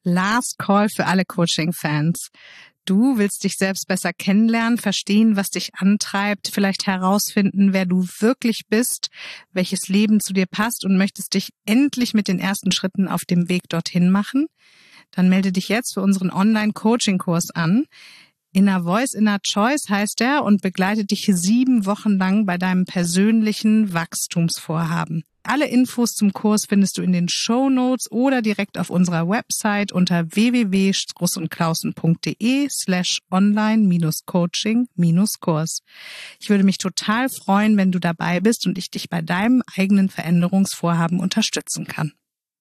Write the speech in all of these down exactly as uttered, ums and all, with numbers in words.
Last Call für alle Coaching-Fans. Du willst dich selbst besser kennenlernen, verstehen, was dich antreibt, vielleicht herausfinden, wer du wirklich bist, welches Leben zu dir passt und möchtest dich endlich mit den ersten Schritten auf dem Weg dorthin machen? Dann melde dich jetzt für unseren Online-Coaching-Kurs an. Inner Voice, Inner Choice heißt er und begleitet dich sieben Wochen lang bei deinem persönlichen Wachstumsvorhaben. Alle Infos zum Kurs findest du in den Shownotes oder direkt auf unserer Website unter w w w punkt strussundklausen punkt d e slash online-coaching-kurs. Ich würde mich total freuen, wenn du dabei bist und ich dich bei deinem eigenen Veränderungsvorhaben unterstützen kann.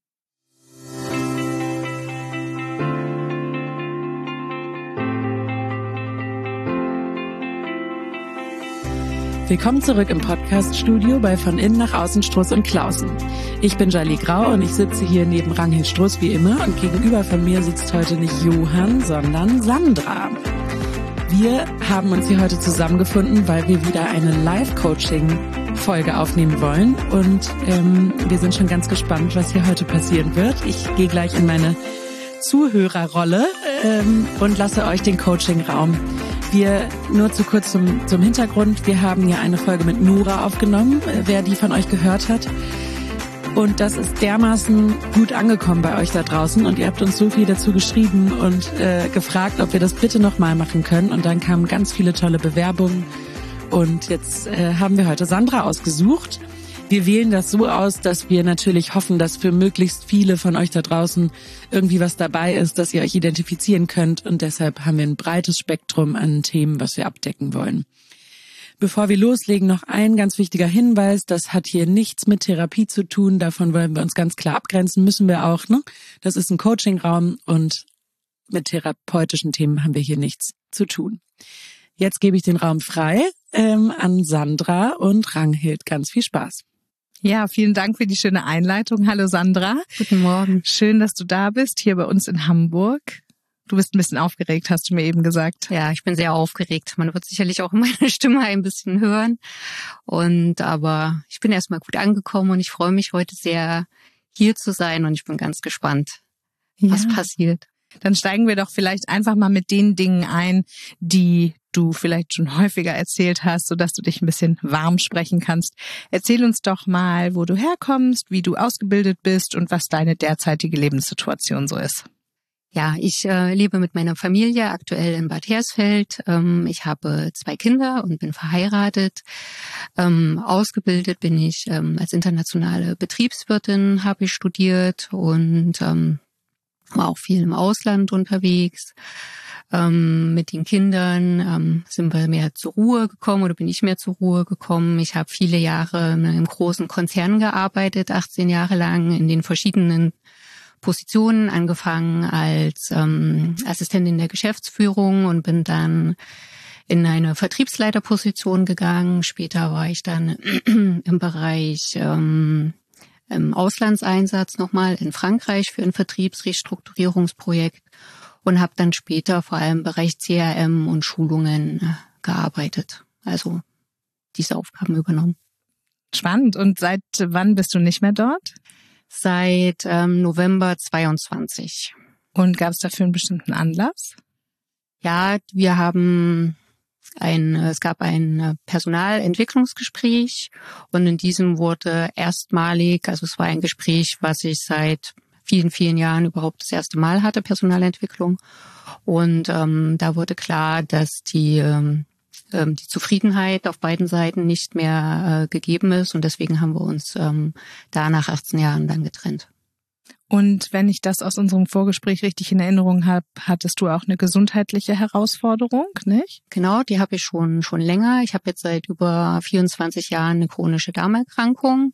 Willkommen zurück im Podcast-Studio bei Von Innen nach Außen Struss und Klausen. Ich bin Jali Grau und ich sitze hier neben Ranghild Struss wie immer und gegenüber von mir sitzt heute nicht Johann, sondern Sandra. Wir haben uns hier heute zusammengefunden, weil wir wieder eine Live-Coaching-Folge aufnehmen wollen und ähm, wir sind schon ganz gespannt, was hier heute passieren wird. Ich gehe gleich in meine Zuhörerrolle ähm, und lasse euch den Coaching-Raum. Wir, nur zu kurz zum, zum Hintergrund, wir haben ja eine Folge mit Nora aufgenommen, wer die von euch gehört hat. Und das ist dermaßen gut angekommen bei euch da draußen und ihr habt uns so viel dazu geschrieben und äh, gefragt, ob wir das bitte nochmal machen können. Und dann kamen ganz viele tolle Bewerbungen und jetzt äh, haben wir heute Sandra ausgesucht. Wir wählen das so aus, dass wir natürlich hoffen, dass für möglichst viele von euch da draußen irgendwie was dabei ist, dass ihr euch identifizieren könnt. Und deshalb haben wir ein breites Spektrum an Themen, was wir abdecken wollen. Bevor wir loslegen, noch ein ganz wichtiger Hinweis. Das hat hier nichts mit Therapie zu tun. Davon wollen wir uns ganz klar abgrenzen. Müssen wir auch, ne? Das ist ein Coachingraum und mit therapeutischen Themen haben wir hier nichts zu tun. Jetzt gebe ich den Raum frei ähm, an Sandra und Ranghild. Ganz viel Spaß. Ja, vielen Dank für die schöne Einleitung. Hallo Sandra. Guten Morgen. Schön, dass du da bist, hier bei uns in Hamburg. Du bist ein bisschen aufgeregt, hast du mir eben gesagt. Ja, ich bin sehr aufgeregt. Man wird sicherlich auch meine Stimme ein bisschen hören. Und aber ich bin erstmal gut angekommen und ich freue mich heute sehr, hier zu sein und ich bin ganz gespannt, ja, was passiert. Dann steigen wir doch vielleicht einfach mal mit den Dingen ein, die du vielleicht schon häufiger erzählt hast, sodass du dich ein bisschen warm sprechen kannst. Erzähl uns doch mal, wo du herkommst, wie du ausgebildet bist und was deine derzeitige Lebenssituation so ist. Ja, ich äh, lebe mit meiner Familie aktuell in Bad Hersfeld. Ähm, ich habe zwei Kinder und bin verheiratet. Ähm, ausgebildet bin ich ähm, als internationale Betriebswirtin, habe ich studiert und ähm, war auch viel im Ausland unterwegs. Ähm, mit den Kindern ähm, sind wir mehr zur Ruhe gekommen oder bin ich mehr zur Ruhe gekommen. Ich habe viele Jahre in einem großen Konzern gearbeitet, achtzehn Jahre lang in den verschiedenen Positionen, angefangen als ähm, Assistentin der Geschäftsführung und bin dann in eine Vertriebsleiterposition gegangen. Später war ich dann im Bereich ähm, im Auslandseinsatz nochmal in Frankreich für ein Vertriebsrestrukturierungsprojekt und habe dann später vor allem im Bereich C R M und Schulungen gearbeitet. Also diese Aufgaben übernommen. Spannend. Und seit wann bist du nicht mehr dort? Seit ähm, November zweiundzwanzig. Und gab es dafür einen bestimmten Anlass? Ja, wir haben ein, es gab ein Personalentwicklungsgespräch und in diesem wurde erstmalig, also es war ein Gespräch, was ich seit vielen, vielen Jahren überhaupt das erste Mal hatte, Personalentwicklung. Und ähm, da wurde klar, dass die ähm, die Zufriedenheit auf beiden Seiten nicht mehr äh, gegeben ist und deswegen haben wir uns ähm, da nach achtzehn Jahren dann getrennt. Und wenn ich das aus unserem Vorgespräch richtig in Erinnerung habe, hattest du auch eine gesundheitliche Herausforderung, nicht? Genau, die habe ich schon schon länger. Ich habe jetzt seit über vierundzwanzig Jahren eine chronische Darmerkrankung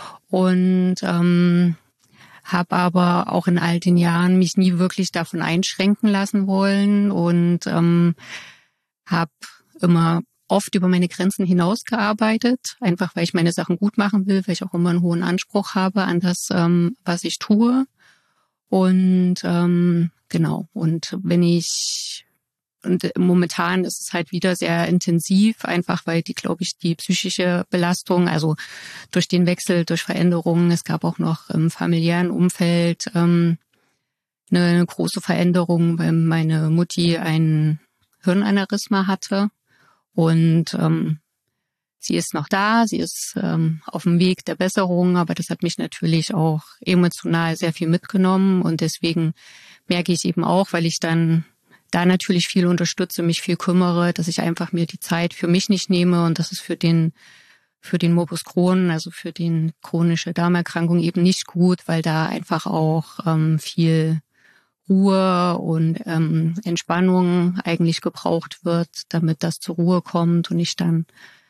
und ähm, habe aber auch in all den Jahren mich nie wirklich davon einschränken lassen wollen und ähm, habe immer oft über meine Grenzen hinausgearbeitet, einfach weil ich meine Sachen gut machen will, weil ich auch immer einen hohen Anspruch habe an das, ähm, was ich tue. Und ähm, genau, und wenn ich, und momentan ist es halt wieder sehr intensiv, einfach weil die, glaube ich, die psychische Belastung, also durch den Wechsel, durch Veränderungen, es gab auch noch im familiären Umfeld ähm, eine große Veränderung, weil meine Mutti ein Hirnaneurysma hatte und ähm, sie ist noch da, sie ist ähm, auf dem Weg der Besserung, aber das hat mich natürlich auch emotional sehr viel mitgenommen und deswegen merke ich eben auch, weil ich dann da natürlich viel unterstütze, mich viel kümmere, dass ich einfach mir die Zeit für mich nicht nehme und das ist für den für den Morbus Crohn, also für die chronische Darmerkrankung eben nicht gut, weil da einfach auch ähm, viel Ruhe und ähm, Entspannung eigentlich gebraucht wird, damit das zur Ruhe kommt und ich dann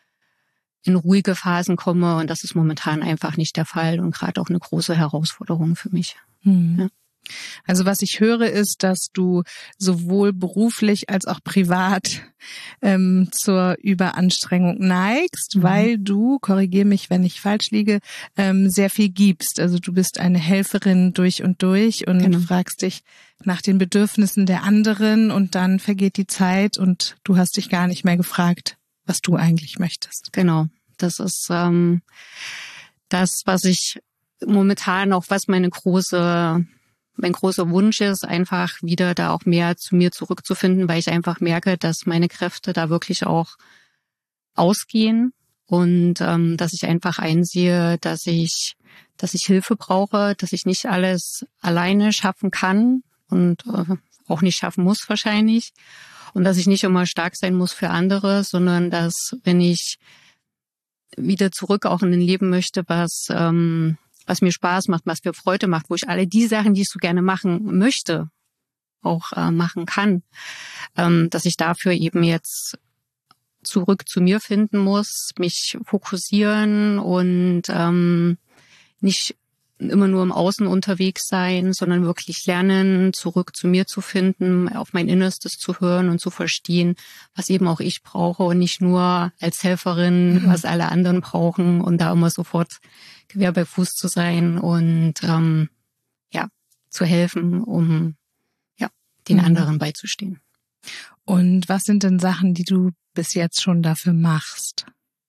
in ruhige Phasen komme. Und das ist momentan einfach nicht der Fall und gerade auch eine große Herausforderung für mich. Hm. Ja. Also was ich höre, ist, dass du sowohl beruflich als auch privat ähm, zur Überanstrengung neigst, mhm. weil du, korrigier mich, wenn ich falsch liege, ähm, sehr viel gibst. Also du bist eine Helferin durch und durch und genau. fragst dich nach den Bedürfnissen der anderen und dann vergeht die Zeit und du hast dich gar nicht mehr gefragt, was du eigentlich möchtest. Genau, das ist ähm, das, was ich momentan auch, was meine große Mein großer Wunsch ist, einfach wieder da auch mehr zu mir zurückzufinden, weil ich einfach merke, dass meine Kräfte da wirklich auch ausgehen und ähm, dass ich einfach einsehe, dass ich, dass ich Hilfe brauche, dass ich nicht alles alleine schaffen kann und äh, auch nicht schaffen muss wahrscheinlich und dass ich nicht immer stark sein muss für andere, sondern dass, wenn ich wieder zurück auch in ein Leben möchte, was ähm, was mir Spaß macht, was mir Freude macht, wo ich alle die Sachen, die ich so gerne machen möchte, auch äh, machen kann, ähm, dass ich dafür eben jetzt zurück zu mir finden muss, mich fokussieren und ähm, nicht immer nur im Außen unterwegs sein, sondern wirklich lernen, zurück zu mir zu finden, auf mein Innerstes zu hören und zu verstehen, was eben auch ich brauche und nicht nur als Helferin, mhm. was alle anderen brauchen und da immer sofort Gewehr bei Fuß zu sein und ähm, ja zu helfen, um ja den mhm. anderen beizustehen. Und was sind denn Sachen, die du bis jetzt schon dafür machst?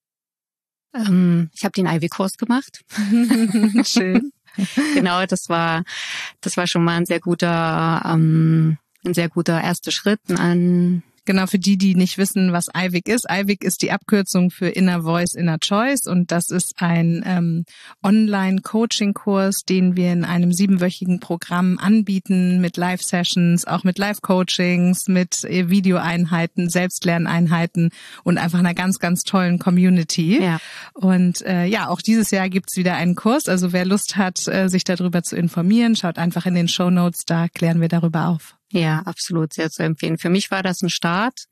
Ähm, ich habe den Ivy-Kurs gemacht. Schön. Genau, das war das war schon mal ein sehr guter ähm, ein sehr guter erster Schritt an. Genau, für die, die nicht wissen, was I V I C ist. I V I C ist die Abkürzung für Inner Voice, Inner Choice und das ist ein ähm, Online-Coaching-Kurs, den wir in einem siebenwöchigen Programm anbieten mit Live-Sessions, auch mit Live-Coachings, mit äh, Videoeinheiten, Selbstlerneinheiten und einfach einer ganz, ganz tollen Community. Ja. Und äh, ja, auch dieses Jahr gibt's wieder einen Kurs. Also wer Lust hat, äh, sich darüber zu informieren, schaut einfach in den Shownotes, da klären wir darüber auf. Ja, absolut, sehr zu empfehlen. Für mich war das ein Start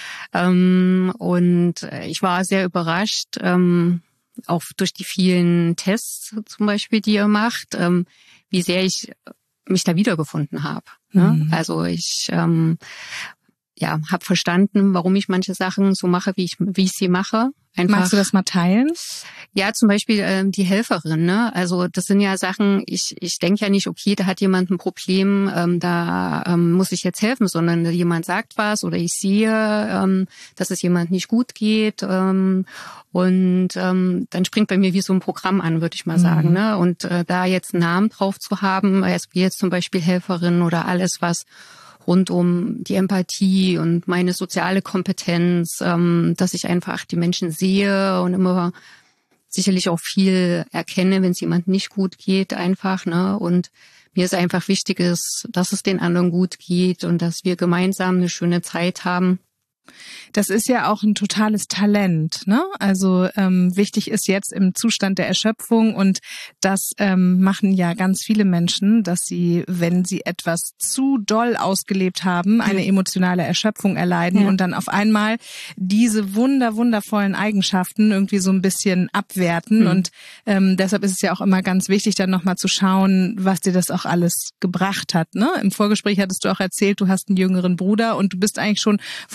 ähm, und ich war sehr überrascht, ähm, auch durch die vielen Tests zum Beispiel, die ihr macht, ähm, wie sehr ich mich da wiedergefunden habe. Ne? Mhm. Also ich ähm, ja, habe verstanden, warum ich manche Sachen so mache, wie ich wie ich sie mache. Einfach, magst du das mal teilen? Ja, zum Beispiel ähm, die Helferin. Ne? Also das sind ja Sachen, ich ich denke ja nicht, okay, da hat jemand ein Problem, ähm, da ähm, muss ich jetzt helfen, sondern jemand sagt was oder ich sehe, ähm, dass es jemand nicht gut geht ähm, und ähm, dann springt bei mir wie so ein Programm an, würde ich mal mhm. sagen. Ne? Und äh, da jetzt einen Namen drauf zu haben, als wie jetzt zum Beispiel Helferin oder alles, was rund um die Empathie und meine soziale Kompetenz, ähm, dass ich einfach die Menschen sehe und immer sicherlich auch viel erkenne, wenn es jemandem nicht gut geht, einfach, ne? Und mir ist einfach wichtig, ist, dass es den anderen gut geht und dass wir gemeinsam eine schöne Zeit haben. Das ist ja auch ein totales Talent, ne? Also ähm, wichtig ist jetzt im Zustand der Erschöpfung und das ähm, machen ja ganz viele Menschen, dass sie, wenn sie etwas zu doll ausgelebt haben, eine emotionale Erschöpfung erleiden ja. und dann auf einmal diese wunder wundervollen Eigenschaften irgendwie so ein bisschen abwerten mhm. und ähm, deshalb ist es ja auch immer ganz wichtig, dann nochmal zu schauen, was dir das auch alles gebracht hat, ne? Im Vorgespräch hattest du auch erzählt, du hast einen jüngeren Bruder und du bist eigentlich schon von Anfang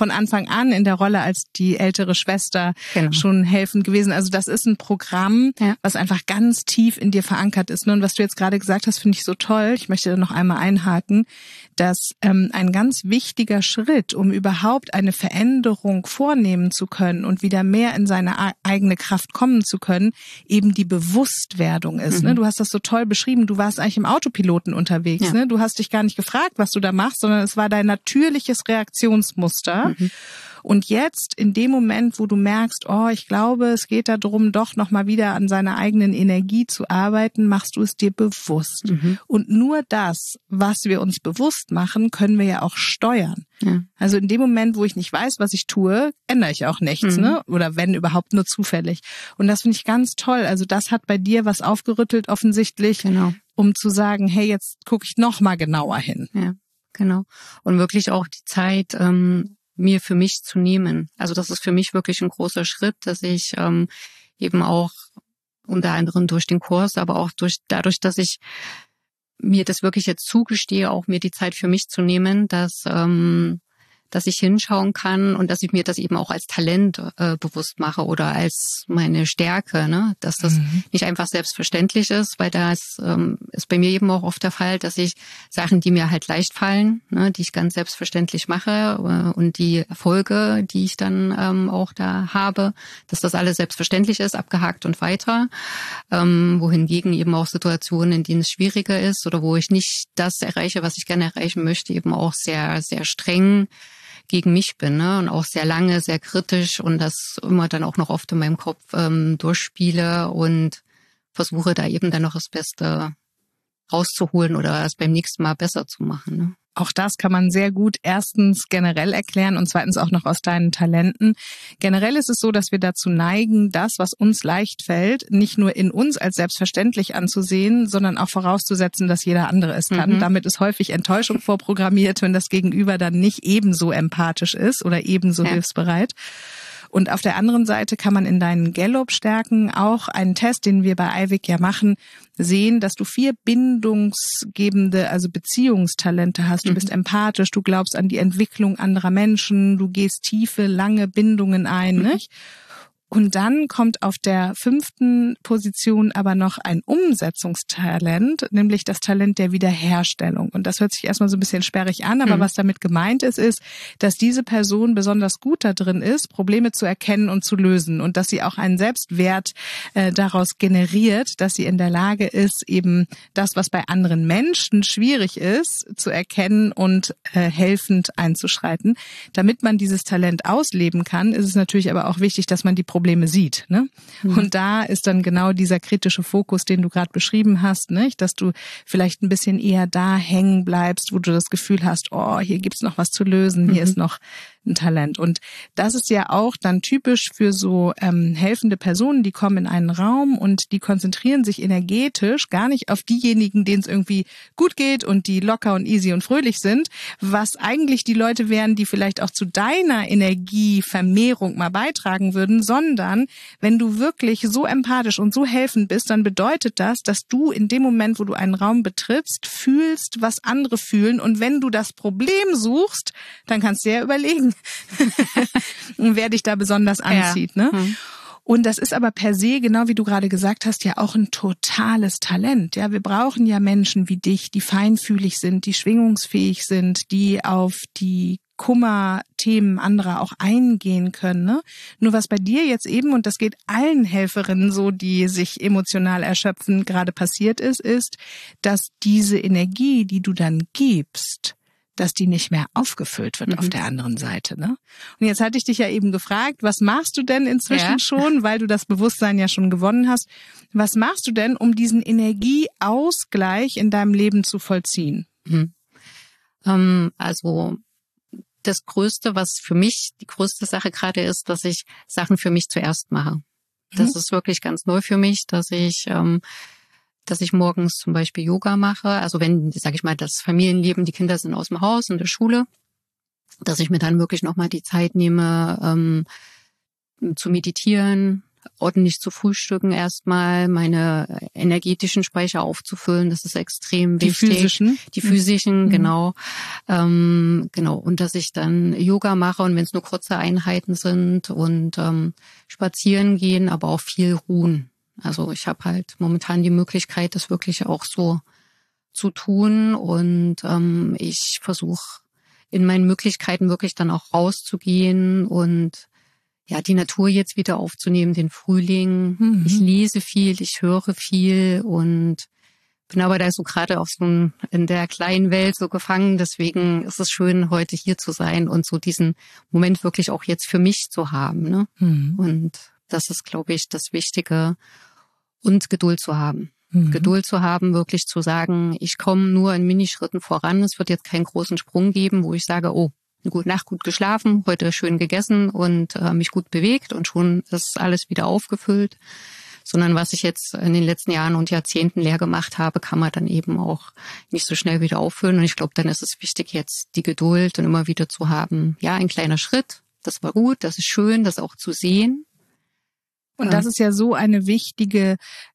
Anfang an in der Rolle als die ältere Schwester genau. schon helfend gewesen. Also das ist ein Programm, ja. was einfach ganz tief in dir verankert ist. Und was du jetzt gerade gesagt hast, finde ich so toll. Ich möchte da noch einmal einhaken, dass ähm, ein ganz wichtiger Schritt, um überhaupt eine Veränderung vornehmen zu können und wieder mehr in seine eigene Kraft kommen zu können, eben die Bewusstwerdung ist. Mhm. Ne? Du hast das so toll beschrieben. Du warst eigentlich im Autopiloten unterwegs. Ja. Ne? Du hast dich gar nicht gefragt, was du da machst, sondern es war dein natürliches Reaktionsmuster. Mhm. Und jetzt, in dem Moment, wo du merkst, oh, ich glaube, es geht darum, doch nochmal wieder an seiner eigenen Energie zu arbeiten, machst du es dir bewusst. Mhm. Und nur das, was wir uns bewusst machen, können wir ja auch steuern. Ja. Also in dem Moment, wo ich nicht weiß, was ich tue, ändere ich auch nichts, mhm. ne? Oder wenn überhaupt nur zufällig. Und das finde ich ganz toll. Also das hat bei dir was aufgerüttelt offensichtlich, genau. um zu sagen, hey, jetzt gucke ich noch mal genauer hin. Ja, genau. Und wirklich auch die Zeit, ähm, mir für mich zu nehmen. Also das ist für mich wirklich ein großer Schritt, dass ich ähm, eben auch unter anderem durch den Kurs, aber auch durch dadurch, dass ich mir das wirklich jetzt zugestehe, auch mir die Zeit für mich zu nehmen, dass ähm, dass ich hinschauen kann und dass ich mir das eben auch als Talent äh, bewusst mache oder als meine Stärke, ne, dass das mhm. nicht einfach selbstverständlich ist, weil das ähm, ist bei mir eben auch oft der Fall, dass ich Sachen, die mir halt leicht fallen, ne, die ich ganz selbstverständlich mache äh, und die Erfolge, die ich dann ähm, auch da habe, dass das alles selbstverständlich ist, abgehakt und weiter, ähm, wohingegen eben auch Situationen, in denen es schwieriger ist oder wo ich nicht das erreiche, was ich gerne erreichen möchte, eben auch sehr, sehr streng gegen mich bin, ne? Und auch sehr lange, sehr kritisch und das immer dann auch noch oft in meinem Kopf ähm, durchspiele und versuche da eben dann noch das Beste rauszuholen oder es beim nächsten Mal besser zu machen, ne? Auch das kann man sehr gut erstens generell erklären und zweitens auch noch aus deinen Talenten. Generell ist es so, dass wir dazu neigen, das, was uns leicht fällt, nicht nur in uns als selbstverständlich anzusehen, sondern auch vorauszusetzen, dass jeder andere es kann. Mhm. Damit ist häufig Enttäuschung vorprogrammiert, wenn das Gegenüber dann nicht ebenso empathisch ist oder ebenso ja. hilfsbereit. Und auf der anderen Seite kann man in deinen Gallup-Stärken auch einen Test, den wir bei Eivik ja machen, sehen, dass du vier bindungsgebende, also Beziehungstalente hast. Du bist mhm. empathisch, du glaubst an die Entwicklung anderer Menschen, du gehst tiefe, lange Bindungen ein, mhm. nicht? Und dann kommt auf der fünften Position aber noch ein Umsetzungstalent, nämlich das Talent der Wiederherstellung. Und das hört sich erstmal so ein bisschen sperrig an, aber mhm. was damit gemeint ist, ist, dass diese Person besonders gut da drin ist, Probleme zu erkennen und zu lösen und dass sie auch einen Selbstwert äh, daraus generiert, dass sie in der Lage ist, eben das, was bei anderen Menschen schwierig ist, zu erkennen und äh, helfend einzuschreiten. Damit man dieses Talent ausleben kann, ist es natürlich aber auch wichtig, dass man die Probleme sieht, ne? Mhm. Und da ist dann genau dieser kritische Fokus, den du gerade beschrieben hast, nicht? Dass du vielleicht ein bisschen eher da hängen bleibst, wo du das Gefühl hast, oh, hier gibt's noch was zu lösen, hier mhm. ist noch ein Talent. Und das ist ja auch dann typisch für so ähm, helfende Personen, die kommen in einen Raum und die konzentrieren sich energetisch gar nicht auf diejenigen, denen es irgendwie gut geht und die locker und easy und fröhlich sind, was eigentlich die Leute wären, die vielleicht auch zu deiner Energievermehrung mal beitragen würden, sondern wenn du wirklich so empathisch und so helfend bist, dann bedeutet das, dass du in dem Moment, wo du einen Raum betrittst, fühlst, was andere fühlen, und wenn du das Problem suchst, dann kannst du ja überlegen, wer dich da besonders anzieht, ja. ne? Hm. Und das ist aber per se, genau wie du gerade gesagt hast, ja auch ein totales Talent. Ja, wir brauchen ja Menschen wie dich, die feinfühlig sind, die schwingungsfähig sind, die auf die Kummerthemen anderer auch eingehen können, ne? Nur was bei dir jetzt eben, und das geht allen Helferinnen so, die sich emotional erschöpfen, gerade passiert ist, ist, dass diese Energie, die du dann gibst, dass die nicht mehr aufgefüllt wird mhm. auf der anderen Seite, ne? Und jetzt hatte ich dich ja eben gefragt, was machst du denn inzwischen ja. schon, weil du das Bewusstsein ja schon gewonnen hast. Was machst du denn, um diesen Energieausgleich in deinem Leben zu vollziehen? Mhm. Ähm, also das Größte, was für mich die größte Sache gerade ist, dass ich Sachen für mich zuerst mache. Das mhm. ist wirklich ganz neu für mich, dass ich ähm, dass ich morgens zum Beispiel Yoga mache. Also wenn, sage ich mal, das Familienleben, die Kinder sind aus dem Haus und der Schule, dass ich mir dann wirklich nochmal die Zeit nehme, ähm, zu meditieren, ordentlich zu frühstücken erstmal, meine energetischen Speicher aufzufüllen, das ist extrem die wichtig. Die physischen? Die physischen, mhm. genau. Ähm, genau. Und dass ich dann Yoga mache und wenn es nur kurze Einheiten sind und ähm, spazieren gehen, aber auch viel ruhen. Also ich habe halt momentan die Möglichkeit, das wirklich auch so zu tun und ähm, ich versuche in meinen Möglichkeiten wirklich dann auch rauszugehen und ja, die Natur jetzt wieder aufzunehmen, den Frühling. Mhm. Ich lese viel, ich höre viel und bin aber da so gerade auch so in der kleinen Welt so gefangen. Deswegen ist es schön, heute hier zu sein und so diesen Moment wirklich auch jetzt für mich zu haben. Ne? Mhm. Und das ist, glaube ich, das Wichtige. Und Geduld zu haben. Mhm. Geduld zu haben, wirklich zu sagen, ich komme nur in Minischritten voran. Es wird jetzt keinen großen Sprung geben, wo ich sage, oh, eine gute Nacht, gut geschlafen, heute schön gegessen und äh, mich gut bewegt und schon ist alles wieder aufgefüllt. Sondern was ich jetzt in den letzten Jahren und Jahrzehnten leer gemacht habe, kann man dann eben auch nicht so schnell wieder auffüllen. Und ich glaube, dann ist es wichtig, jetzt die Geduld und immer wieder zu haben, ja, ein kleiner Schritt, das war gut, das ist schön, das auch zu sehen. Und das ist ja so eine wichtige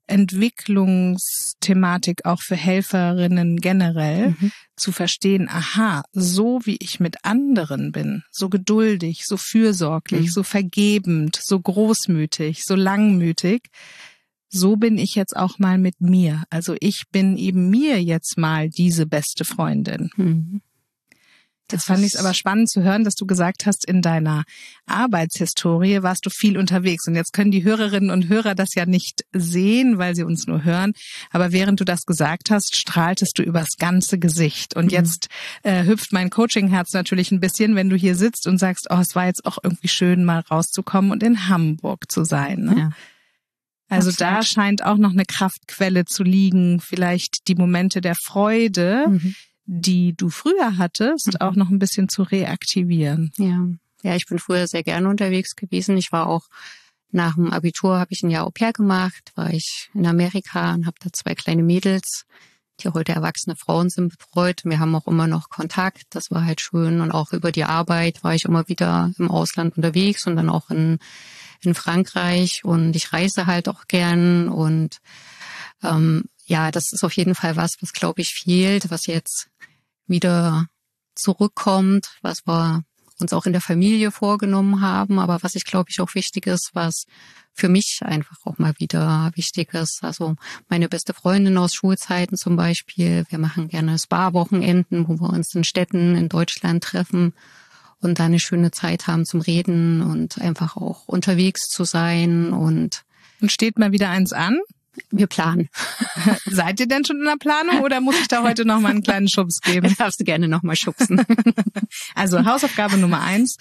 Entwicklungsthematik auch für Helferinnen generell, mhm. zu verstehen, aha, so wie ich mit anderen bin, so geduldig, so fürsorglich, mhm. so vergebend, so großmütig, so langmütig, so bin ich jetzt auch mal mit mir. Also ich bin eben mir jetzt mal diese beste Freundin. Mhm. Jetzt fand ich es aber spannend zu hören, dass du gesagt hast, in deiner Arbeitshistorie warst du viel unterwegs. Und jetzt können die Hörerinnen und Hörer das ja nicht sehen, weil sie uns nur hören. Aber während du das gesagt hast, strahltest du übers ganze Gesicht. Und mhm. jetzt äh, hüpft mein Coaching-Herz natürlich ein bisschen, wenn du hier sitzt und sagst, oh, es war jetzt auch irgendwie schön, mal rauszukommen und in Hamburg zu sein. Ne? Ja. Also Absolut. Da scheint auch noch eine Kraftquelle zu liegen, vielleicht die Momente der Freude, mhm. die du früher hattest, mhm. auch noch ein bisschen zu reaktivieren. Ja, ja, ich bin früher sehr gerne unterwegs gewesen. Ich war auch nach dem Abitur, habe ich ein Jahr Au pair gemacht, war ich in Amerika und habe da zwei kleine Mädels, die heute erwachsene Frauen sind, betreut. Wir haben auch immer noch Kontakt, das war halt schön. Und auch über die Arbeit war ich immer wieder im Ausland unterwegs und dann auch in, in Frankreich. Und ich reise halt auch gern und ähm, ja, das ist auf jeden Fall was, was, glaube ich, fehlt, was jetzt wieder zurückkommt, was wir uns auch in der Familie vorgenommen haben, aber was ich, glaube ich, auch wichtig ist, was für mich einfach auch mal wieder wichtig ist. Also meine beste Freundin aus Schulzeiten zum Beispiel, wir machen gerne Spa-Wochenenden, wo wir uns in Städten in Deutschland treffen und da eine schöne Zeit haben zum Reden und einfach auch unterwegs zu sein. Und, und steht mal wieder eins an? Wir planen. Seid ihr denn schon in der Planung oder muss ich da heute noch mal einen kleinen Schubs geben? Darfst du gerne noch mal schubsen. Also Hausaufgabe Nummer eins.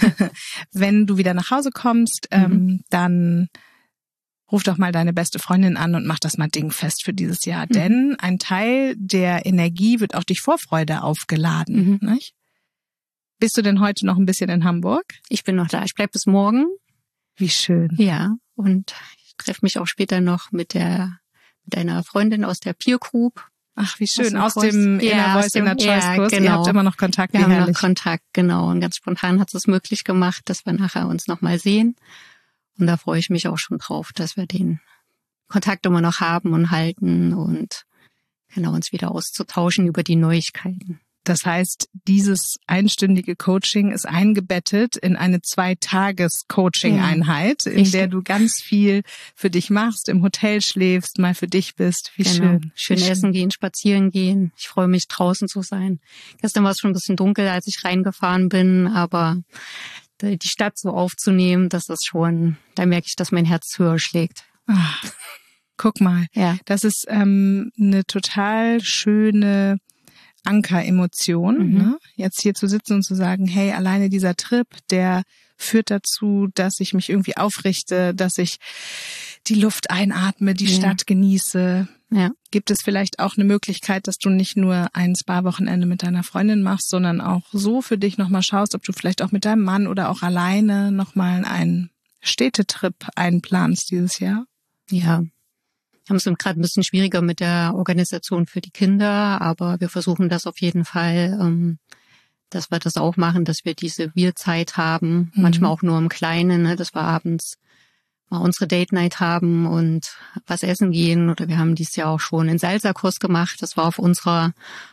Wenn du wieder nach Hause kommst, mhm. ähm, dann ruf doch mal deine beste Freundin an und mach das mal dingfest für dieses Jahr. Mhm. Denn ein Teil der Energie wird auch durch Vorfreude aufgeladen. Mhm. Nicht? Bist du denn heute noch ein bisschen in Hamburg? Ich bin noch da. Ich bleib bis morgen. Wie schön. Ja, und treffe mich auch später noch mit der mit einer Freundin aus der Peer Group. Ach, wie schön, aus, aus dem ja, Inner Voice, Inner Choice Kurs. Ja, genau. Ihr habt immer noch Kontakt, Wir wie haben herrlich. noch Kontakt, genau. Und ganz spontan hat es möglich gemacht, dass wir nachher uns nochmal sehen. Und da freue ich mich auch schon drauf, dass wir den Kontakt immer noch haben und halten und genau uns wieder auszutauschen über die Neuigkeiten. Das heißt, dieses einstündige Coaching ist eingebettet in eine Zwei-Tages-Coaching-Einheit, in der du ganz viel für dich machst, im Hotel schläfst, mal für dich bist. Wie genau. schön. Schön Wie essen schön. Gehen, spazieren gehen. Ich freue mich, draußen zu sein. Gestern war es schon ein bisschen dunkel, als ich reingefahren bin, aber die Stadt so aufzunehmen, das ist schon, da merke ich, dass mein Herz höher schlägt. Ach, guck mal. Ja. Das ist ähm, eine total schöne Anker-Emotion, mhm. ne? Jetzt hier zu sitzen und zu sagen, hey, alleine dieser Trip, der führt dazu, dass ich mich irgendwie aufrichte, dass ich die Luft einatme, die ja. Stadt genieße. Ja. Gibt es vielleicht auch eine Möglichkeit, dass du nicht nur ein Spa-Wochenende mit deiner Freundin machst, sondern auch so für dich nochmal schaust, ob du vielleicht auch mit deinem Mann oder auch alleine nochmal einen Städtetrip einplanst dieses Jahr? Ja. Wir haben es gerade ein bisschen schwieriger mit der Organisation für die Kinder, aber wir versuchen das auf jeden Fall, ähm, dass wir das auch machen, dass wir diese Wir-Zeit haben, mhm. manchmal auch nur im Kleinen, ne, dass wir abends mal unsere Date Night haben und was essen gehen. Oder wir haben dieses Jahr auch schon einen Salsa-Kurs gemacht. Das war auf unserer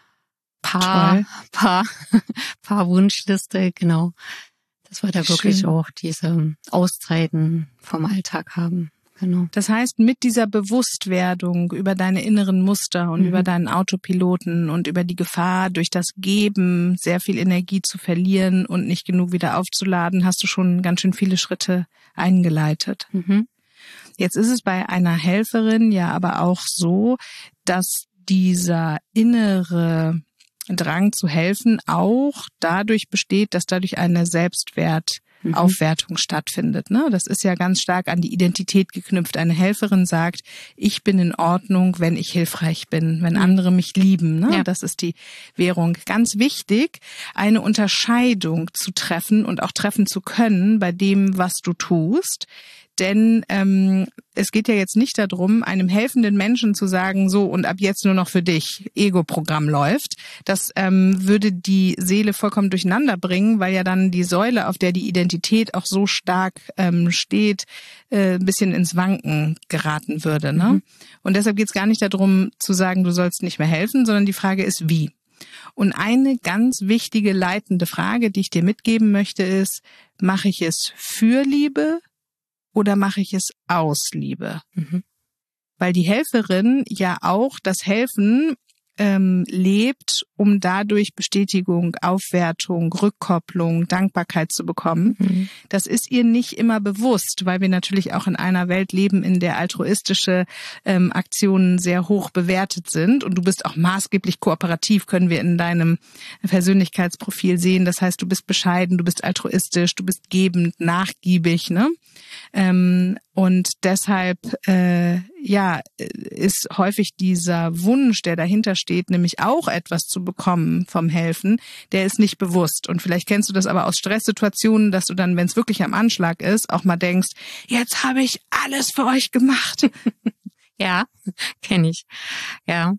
Paar, Paar, Paar Wunschliste, genau. Dass wir da wirklich Schön. Auch diese Auszeiten vom Alltag haben. Genau. Das heißt, mit dieser Bewusstwerdung über deine inneren Muster und mhm. über deinen Autopiloten und über die Gefahr, durch das Geben sehr viel Energie zu verlieren und nicht genug wieder aufzuladen, hast du schon ganz schön viele Schritte eingeleitet. Mhm. Jetzt ist es bei einer Helferin ja aber auch so, dass dieser innere Drang zu helfen auch dadurch besteht, dass dadurch eine Selbstwert Aufwertung stattfindet. Ne? Das ist ja ganz stark an die Identität geknüpft. Eine Helferin sagt, ich bin in Ordnung, wenn ich hilfreich bin, wenn andere mich lieben. Ne? Ja. Das ist die Währung. Ganz wichtig, eine Unterscheidung zu treffen und auch treffen zu können bei dem, was du tust. Denn ähm, es geht ja jetzt nicht darum, einem helfenden Menschen zu sagen, so und ab jetzt nur noch für dich, Ego-Programm läuft. Das ähm, würde die Seele vollkommen durcheinander bringen, weil ja dann die Säule, auf der die Identität auch so stark ähm, steht, äh, ein bisschen ins Wanken geraten würde. Ne? Mhm. Und deshalb geht es gar nicht darum zu sagen, du sollst nicht mehr helfen, sondern die Frage ist, wie. Und eine ganz wichtige leitende Frage, die ich dir mitgeben möchte, ist, mache ich es für Liebe oder mache ich es aus Liebe? Mhm. Weil die Helferin ja auch das Helfen ähm, lebt, um dadurch Bestätigung, Aufwertung, Rückkopplung, Dankbarkeit zu bekommen. Mhm. Das ist ihr nicht immer bewusst, weil wir natürlich auch in einer Welt leben, in der altruistische ähm, Aktionen sehr hoch bewertet sind. Und du bist auch maßgeblich kooperativ, können wir in deinem Persönlichkeitsprofil sehen. Das heißt, du bist bescheiden, du bist altruistisch, du bist gebend, nachgiebig, ne? Ähm, und deshalb äh, ja ist häufig dieser Wunsch, der dahinter steht, nämlich auch etwas zu bekommen vom Helfen, der ist nicht bewusst. Und vielleicht kennst du das aber aus Stresssituationen, dass du dann, wenn es wirklich am Anschlag ist, auch mal denkst, jetzt habe ich alles für euch gemacht. Ja, kenne ich. Ja.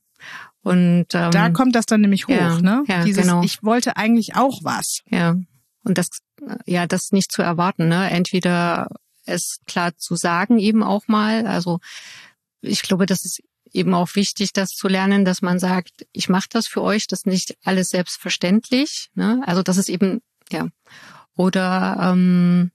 Und ähm, da kommt das dann nämlich hoch, ja, ne? Ja, Dieses, genau. Ich wollte eigentlich auch was. Ja. Und das, ja, das nicht zu erwarten, ne? Entweder es klar zu sagen eben auch mal. Also ich glaube, das ist eben auch wichtig, das zu lernen, dass man sagt, ich mache das für euch, das ist nicht alles selbstverständlich. Ne? Also das ist eben, ja. Oder ähm,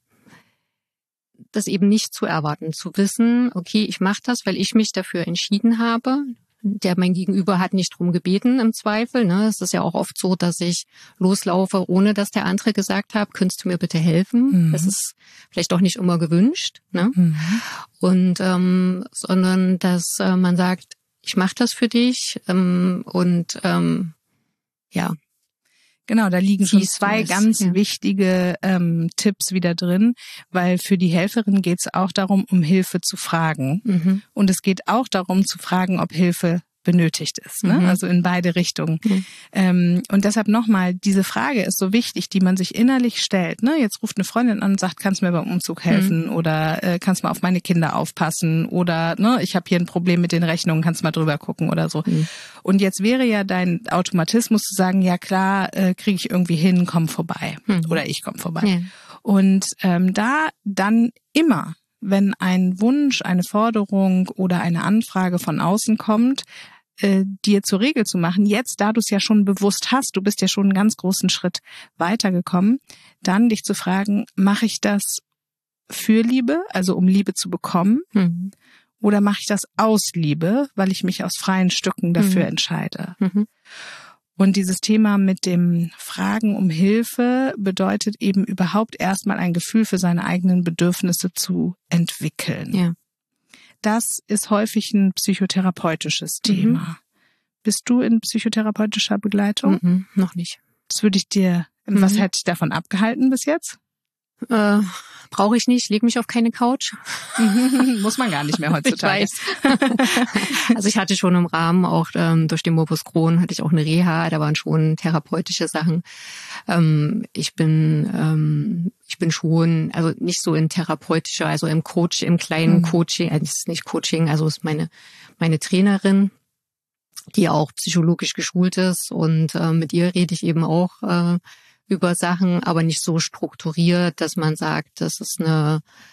das eben nicht zu erwarten, zu wissen, okay, ich mache das, weil ich mich dafür entschieden habe. Der mein Gegenüber hat nicht drum gebeten im Zweifel. Ne? Es ist ja auch oft so, dass ich loslaufe, ohne dass der andere gesagt hat, könntest du mir bitte helfen? Mhm. Das ist vielleicht auch nicht immer gewünscht. Ne? Mhm. Und ähm, sondern dass äh, man sagt, ich mache das für dich ähm, und ähm, ja. Genau, da liegen schon zwei ganz ja. wichtige ähm, Tipps wieder drin, weil für die Helferin geht es auch darum, um Hilfe zu fragen. Mhm. Und es geht auch darum zu fragen, ob Hilfe benötigt ist, ne? Mhm. Also in beide Richtungen. Mhm. Ähm, und deshalb nochmal, diese Frage ist so wichtig, die man sich innerlich stellt. Ne? Jetzt ruft eine Freundin an und sagt, kannst du mir beim Umzug helfen mhm. oder äh, kannst du mal auf meine Kinder aufpassen oder ne, ich habe hier ein Problem mit den Rechnungen, kannst du mal drüber gucken oder so. Mhm. Und jetzt wäre ja dein Automatismus zu sagen, ja klar, äh, kriege ich irgendwie hin, komm vorbei mhm. oder ich komm vorbei. Ja. Und ähm, da dann immer, wenn ein Wunsch, eine Forderung oder eine Anfrage von außen kommt, äh, dir zur Regel zu machen, jetzt, da du es ja schon bewusst hast, du bist ja schon einen ganz großen Schritt weitergekommen, dann dich zu fragen, mache ich das für Liebe, also um Liebe zu bekommen, mhm. oder mache ich das aus Liebe, weil ich mich aus freien Stücken dafür mhm. entscheide? Mhm. Und dieses Thema mit dem Fragen um Hilfe bedeutet eben überhaupt erstmal ein Gefühl für seine eigenen Bedürfnisse zu entwickeln. Ja. Das ist häufig ein psychotherapeutisches Thema. Mhm. Bist du in psychotherapeutischer Begleitung? Mhm, noch nicht. Das würde ich dir, mhm. was hätte ich davon abgehalten bis jetzt? Äh, brauche ich nicht, leg mich auf keine Couch. Muss man gar nicht mehr heutzutage. Ich weiß. Also ich hatte schon im Rahmen auch ähm, durch den Morbus Crohn hatte ich auch eine Reha, da waren schon therapeutische Sachen. Ähm, ich bin ähm, ich bin schon, also nicht so in therapeutischer, also im Coach, im kleinen mhm. Coaching, also es ist nicht Coaching, also ist meine meine Trainerin, die auch psychologisch geschult ist und äh, mit ihr rede ich eben auch äh, über Sachen, aber nicht so strukturiert, dass man sagt, das ist eine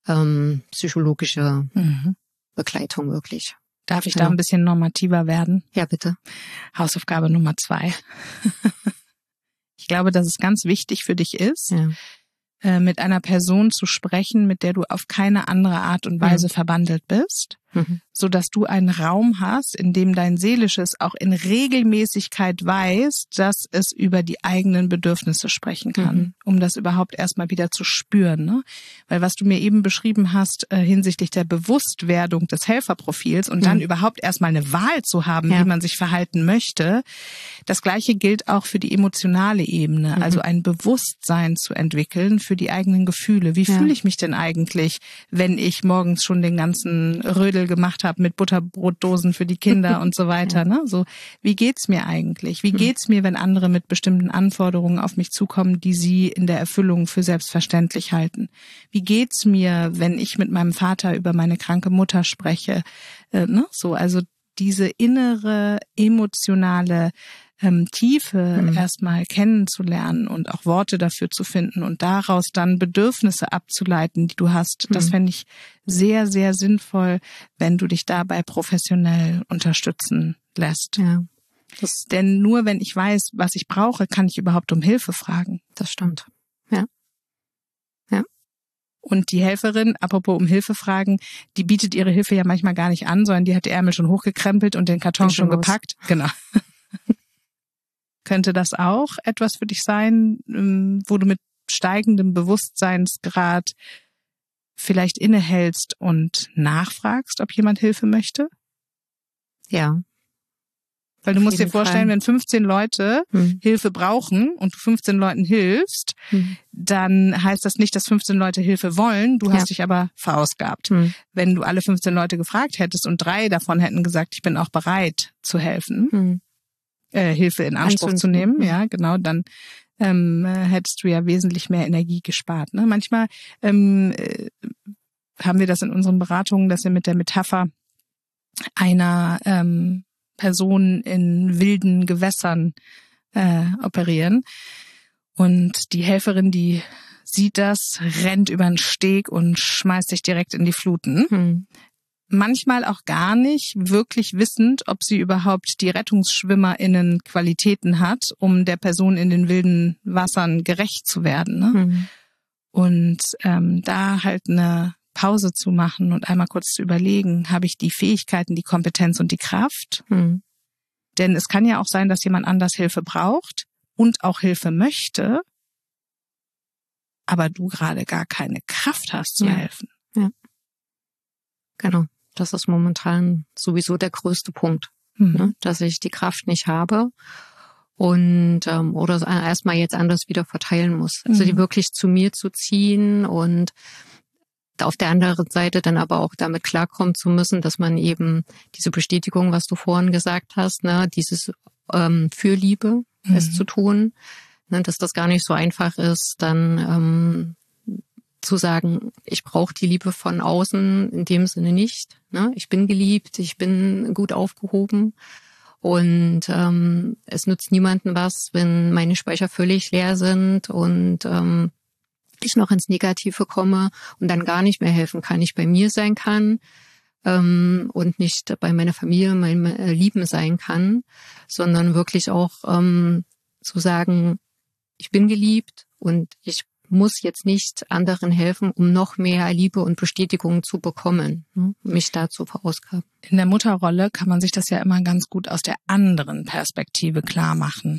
ähm, psychologische Mhm. Begleitung wirklich. Darf ich Genau. da ein bisschen normativer werden? Ja, bitte. Hausaufgabe Nummer zwei. Ich glaube, dass es ganz wichtig für dich ist, Ja. äh, mit einer Person zu sprechen, mit der du auf keine andere Art und Weise Mhm. verbandelt bist, Mhm. so dass du einen Raum hast, in dem dein Seelisches auch in Regelmäßigkeit weiß, dass es über die eigenen Bedürfnisse sprechen kann, Mhm. um das überhaupt erstmal wieder zu spüren, ne? Weil was du mir eben beschrieben hast äh, hinsichtlich der Bewusstwerdung des Helferprofils und dann Mhm. überhaupt erstmal eine Wahl zu haben, Ja. wie man sich verhalten möchte, das Gleiche gilt auch für die emotionale Ebene, Mhm. also ein Bewusstsein zu entwickeln für die eigenen Gefühle. Wie Ja. fühle ich mich denn eigentlich, wenn ich morgens schon den ganzen Rödel gemacht habe mit Butterbrotdosen für die Kinder und so weiter, Ja. ne? So, wie geht's mir eigentlich? Wie Mhm. geht's mir, wenn andere mit bestimmten Anforderungen auf mich zukommen, die sie in der Erfüllung für selbstverständlich halten? Wie geht's mir, wenn ich mit meinem Vater über meine kranke Mutter spreche? Äh, ne? So, also diese innere emotionale ähm, Tiefe Mhm. erstmal kennenzulernen und auch Worte dafür zu finden und daraus dann Bedürfnisse abzuleiten, die du hast, das Mhm. fände ich sehr, sehr sinnvoll, wenn du dich dabei professionell unterstützen lässt. Ja, das, Denn nur wenn ich weiß, was ich brauche, kann ich überhaupt um Hilfe fragen. das stimmt. Und die Helferin, apropos um Hilfe fragen, die bietet ihre Hilfe ja manchmal gar nicht an, sondern die hat die Ärmel schon hochgekrempelt und den Karton Bin schon schon los. gepackt. Genau. Könnte das auch etwas für dich sein, ähm, wo du mit steigendem Bewusstseinsgrad vielleicht innehältst und nachfragst, ob jemand Hilfe möchte? Ja. Weil du Auf musst dir jeden vorstellen, Fall. wenn fünfzehn Leute Mhm. Hilfe brauchen und du fünfzehn Leuten hilfst, Mhm. dann heißt das nicht, dass fünfzehn Leute Hilfe wollen, du hast Ja. dich aber verausgabt. Mhm. Wenn du alle fünfzehn Leute gefragt hättest und drei davon hätten gesagt, ich bin auch bereit zu helfen, Mhm. äh, Hilfe in Anspruch zu Anzunehmen, nehmen, mhm. ja, genau, dann ähm, äh, hättest du ja wesentlich mehr Energie gespart. Ne? Manchmal ähm, äh, haben wir das in unseren Beratungen, dass wir mit der Metapher einer ähm, Person in wilden Gewässern äh, operieren. Und die Helferin, die sieht das, rennt über den Steg und schmeißt sich direkt in die Fluten. Mhm. Manchmal auch gar nicht wirklich wissend, ob sie überhaupt die RettungsschwimmerInnen Qualitäten hat, um der Person in den wilden Wassern gerecht zu werden. Ne? Mhm. Und ähm, da halt eine Pause zu machen und einmal kurz zu überlegen, habe ich die Fähigkeiten, die Kompetenz und die Kraft? Mhm. Denn es kann ja auch sein, dass jemand anders Hilfe braucht und auch Hilfe möchte, aber du gerade gar keine Kraft hast zu Ja. helfen. Genau. Das ist momentan sowieso der größte Punkt, Mhm. ne? Dass ich die Kraft nicht habe und ähm, oder es erstmal jetzt anders wieder verteilen muss. Also die Mhm. wirklich zu mir zu ziehen und auf der anderen Seite dann aber auch damit klarkommen zu müssen, dass man eben diese Bestätigung, was du vorhin gesagt hast, ne, dieses ähm, für Liebe, Mhm. es zu tun, ne, dass das gar nicht so einfach ist, dann ähm, zu sagen, ich brauche die Liebe von außen in dem Sinne nicht. Ne? Ich bin geliebt, ich bin gut aufgehoben und ähm, es nützt niemandem was, wenn meine Speicher völlig leer sind und ähm, ich noch ins Negative komme und dann gar nicht mehr helfen kann, nicht bei mir sein kann ähm, und nicht bei meiner Familie, meinem äh, Lieben sein kann, sondern wirklich auch ähm, zu sagen, ich bin geliebt und ich muss jetzt nicht anderen helfen, um noch mehr Liebe und Bestätigung zu bekommen, ne? Mich da zu verausgaben. In der Mutterrolle kann man sich das ja immer ganz gut aus der anderen Perspektive klar machen.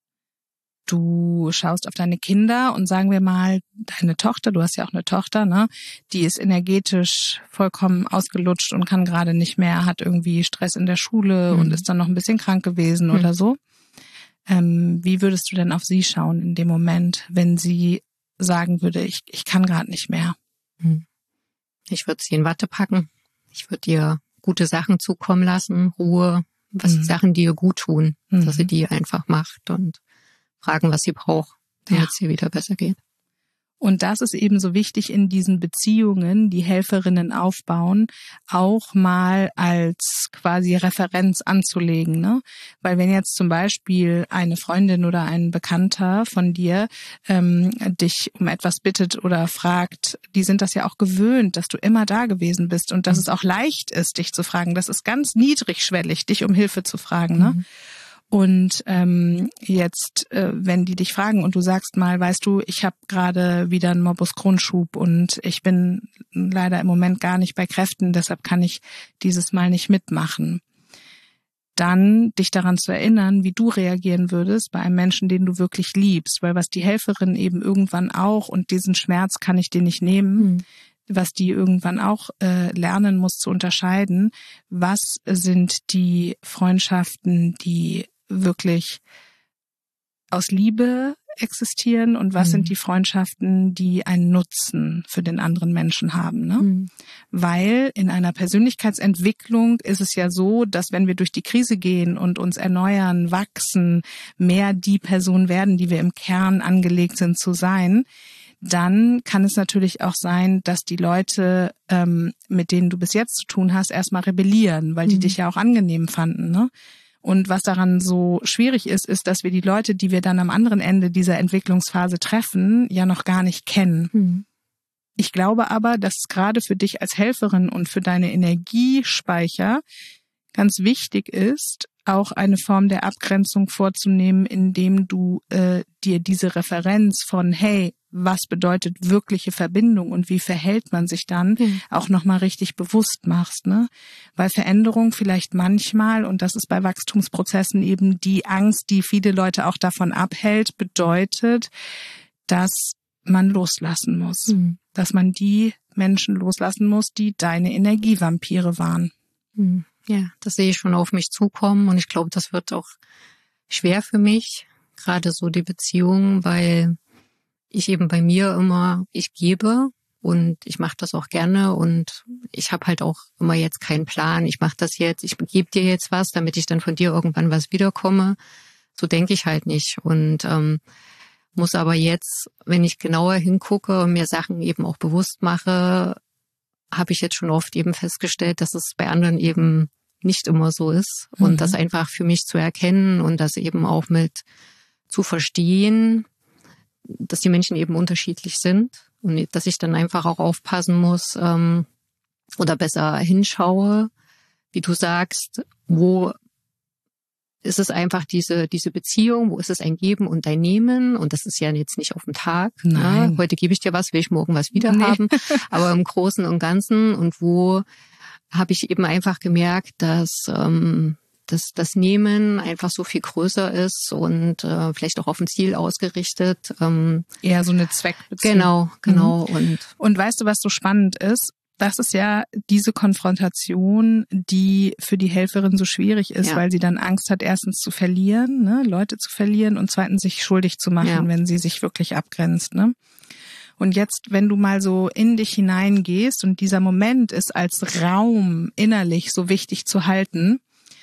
Du schaust auf deine Kinder und sagen wir mal, deine Tochter, du hast ja auch eine Tochter, ne, die ist energetisch vollkommen ausgelutscht und kann gerade nicht mehr, hat irgendwie Stress in der Schule Mhm. und ist dann noch ein bisschen krank gewesen Mhm. oder so. Ähm, wie würdest du denn auf sie schauen in dem Moment, wenn sie sagen würde, ich, ich kann gerade nicht mehr? Ich würde sie in Watte packen. Ich würde ihr gute Sachen zukommen lassen, Ruhe, was Mhm. Sachen, die ihr gut tun, Mhm. dass sie die einfach macht und fragen, was sie braucht, damit Ja. es ihr wieder besser geht. Und das ist eben so wichtig in diesen Beziehungen, die Helferinnen aufbauen, auch mal als quasi Referenz anzulegen, ne? Weil wenn jetzt zum Beispiel eine Freundin oder ein Bekannter von dir ähm, dich um etwas bittet oder fragt, die sind das ja auch gewöhnt, dass du immer da gewesen bist und dass mhm. es auch leicht ist, dich zu fragen. Das ist ganz niedrigschwellig, dich um Hilfe zu fragen, ne? Mhm. Und ähm, jetzt, äh, wenn die dich fragen und du sagst mal, weißt du, ich habe gerade wieder einen Morbus Crohn-Schub und ich bin leider im Moment gar nicht bei Kräften, deshalb kann ich dieses Mal nicht mitmachen. Dann dich daran zu erinnern, wie du reagieren würdest bei einem Menschen, den du wirklich liebst. Weil was die Helferin eben irgendwann auch, und diesen Schmerz kann ich dir nicht nehmen, mhm. was die irgendwann auch äh, lernen muss zu unterscheiden, was sind die Freundschaften, die wirklich aus Liebe existieren und was mhm. sind die Freundschaften, die einen Nutzen für den anderen Menschen haben, ne? Mhm. Weil in einer Persönlichkeitsentwicklung ist es ja so, dass wenn wir durch die Krise gehen und uns erneuern, wachsen, mehr die Person werden, die wir im Kern angelegt sind zu sein, dann kann es natürlich auch sein, dass die Leute, ähm, mit denen du bis jetzt zu tun hast, erstmal rebellieren, weil die mhm. dich ja auch angenehm fanden, ne? Und was daran so schwierig ist, ist, dass wir die Leute, die wir dann am anderen Ende dieser Entwicklungsphase treffen, ja noch gar nicht kennen. Mhm. Ich glaube aber, dass es gerade für dich als Helferin und für deine Energiespeicher ganz wichtig ist, auch eine Form der Abgrenzung vorzunehmen, indem du äh, dir diese Referenz von, hey, was bedeutet wirkliche Verbindung und wie verhält man sich dann, mhm. auch nochmal richtig bewusst machst, ne? Weil Veränderung vielleicht manchmal, und das ist bei Wachstumsprozessen eben die Angst, die viele Leute auch davon abhält, bedeutet, dass man loslassen muss. Mhm. Dass man die Menschen loslassen muss, die deine Energievampire waren. Mhm. Ja, das sehe ich schon auf mich zukommen und ich glaube, das wird auch schwer für mich, gerade so die Beziehung, weil ich eben bei mir immer, ich gebe und ich mache das auch gerne und ich habe halt auch immer jetzt keinen Plan, ich mache das jetzt, ich gebe dir jetzt was, damit ich dann von dir irgendwann was wiederkomme. So denke ich halt nicht und ähm, muss aber jetzt, wenn ich genauer hingucke und mir Sachen eben auch bewusst mache, habe ich jetzt schon oft eben festgestellt, dass es bei anderen eben nicht immer so ist und mhm. das einfach für mich zu erkennen und das eben auch mit zu verstehen, dass die Menschen eben unterschiedlich sind und dass ich dann einfach auch aufpassen muss ähm, oder besser hinschaue, wie du sagst, wo ist es einfach diese diese Beziehung, wo ist es ein Geben und ein Nehmen und das ist ja jetzt nicht auf den Tag. Nein. Ne? Heute gebe ich dir was, will ich morgen was wieder nee. haben, aber im Großen und Ganzen und wo habe ich eben einfach gemerkt, dass ähm, dass das Nehmen einfach so viel größer ist und äh, vielleicht auch auf ein Ziel ausgerichtet. Ähm, Eher so eine Zweckbeziehung. Genau, genau. Mhm. Und und weißt du, was so spannend ist? Das ist ja diese Konfrontation, die für die Helferin so schwierig ist, ja. weil sie dann Angst hat, erstens zu verlieren, ne, Leute zu verlieren und zweitens sich schuldig zu machen, ja. wenn sie sich wirklich abgrenzt, ne? Und jetzt, wenn du mal so in dich hineingehst und dieser Moment ist als Raum innerlich so wichtig zu halten,